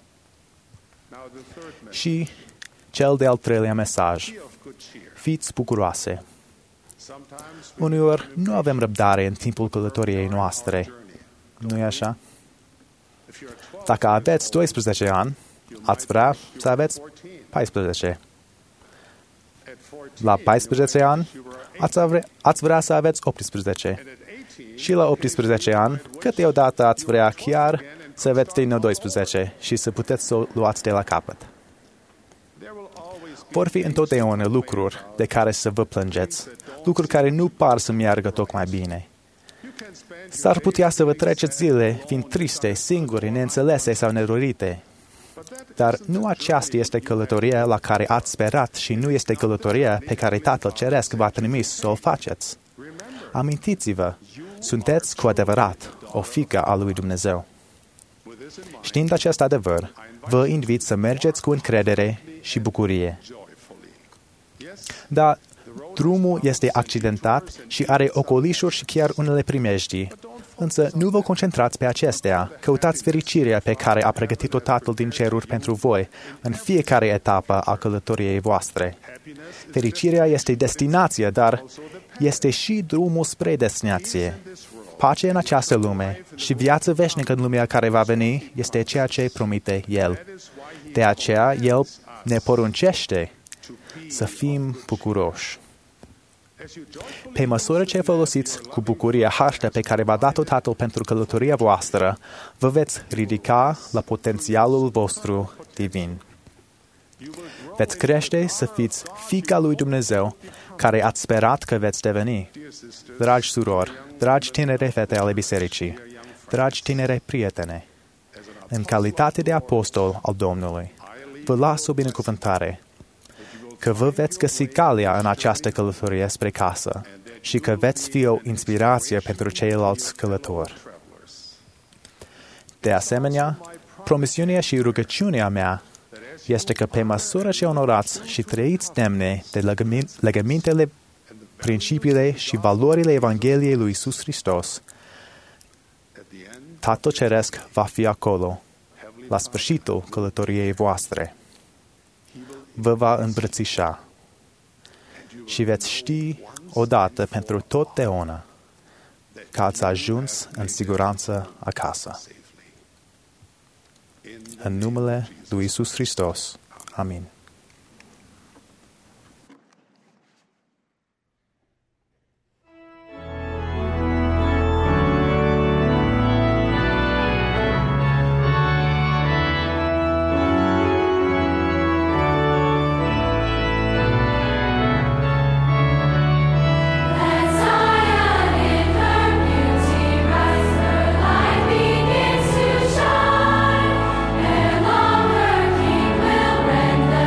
Și cel de-al treilea mesaj. Fiți bucuroase. Uneori nu avem răbdare în timpul călătoriei noastre. Nu-i așa? Dacă aveți doisprezece ani, ați vrea să aveți paisprezece. La paisprezece ani, ați vrea, ați vrea să aveți optsprezece. Și la optsprezece ani, câteodată ați vrea chiar să aveți din nou doisprezece și să puteți să o luați de la capăt. Vor fi întotdeauna lucruri de care să vă plângeți, lucruri care nu par să meargă tocmai bine. S-ar putea să vă treceți zile fiind triste, singure, neînțelese sau nerurite. Dar nu aceasta este călătoria la care ați sperat și nu este călătoria pe care Tatăl Ceresc v-a trimis să o faceți. Amintiți-vă, sunteți cu adevărat o fiică a lui Dumnezeu. Știind acest adevăr, vă invit să mergeți cu încredere și bucurie. Dar drumul este accidentat și are ocolișuri și chiar unele primejdii. Însă nu vă concentrați pe acestea. Căutați fericirea pe care a pregătit-o Tatăl din ceruri pentru voi în fiecare etapă a călătoriei voastre. Fericirea este destinația, dar este și drumul spre destinație. Pace în această lume și viață veșnică în lumea care va veni este ceea ce promite El. De aceea El ne poruncește să fim bucuroși. Pe măsură ce folosiți cu bucurie harta pe care v-a dat-o Tatăl pentru călătoria voastră, vă veți ridica la potențialul vostru divin. Veți crește să fiți fiica lui Dumnezeu, care ați sperat că veți deveni. Dragi surori, dragi tinere fete ale bisericii, dragi tinere prietene, în calitate de apostol al Domnului, vă las o binecuvântare, că vă veți găsi calea în această călătorie spre casă și că veți fi o inspirație pentru ceilalți călători. De asemenea, promisiunea și rugăciunea mea este că pe măsură ce onorați și trăiți demne de legămintele, principiile și valorile Evangheliei lui Iisus Hristos, Tatăl Ceresc va fi acolo, la sfârșitul călătoriei voastre. Vă va îmbrățișa și veți ști odată pentru totdeauna că ați ajuns în siguranță acasă. În numele lui Iisus Hristos. Amin.
Begins to shine, and longer King will rend the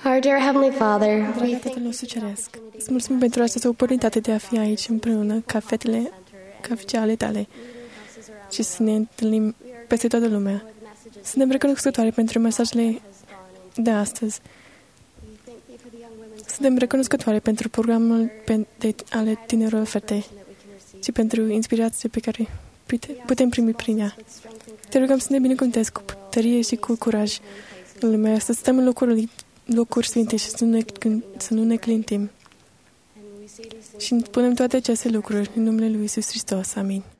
Our dear Heavenly Father,
Dragă Tatăl nostru Ceresc, îți mulțumim pentru această oportunitate de a fi aici împreună ca fetele, ca fiice ale tale și să ne întâlnim peste toată lumea. Suntem recunoscătoare pentru mesajele de astăzi. Suntem recunoscătoare pentru programul de, ale tinerilor fete și pentru inspirația pe care putem primi prin ea. Te rugăm să ne binecuvântezi cu tărie și cu curaj în lumea, să stăm în locuri, locuri sfinte și să nu, ne, să nu ne clintim. Și punem toate aceste lucruri în numele Lui Iisus Hristos. Amin.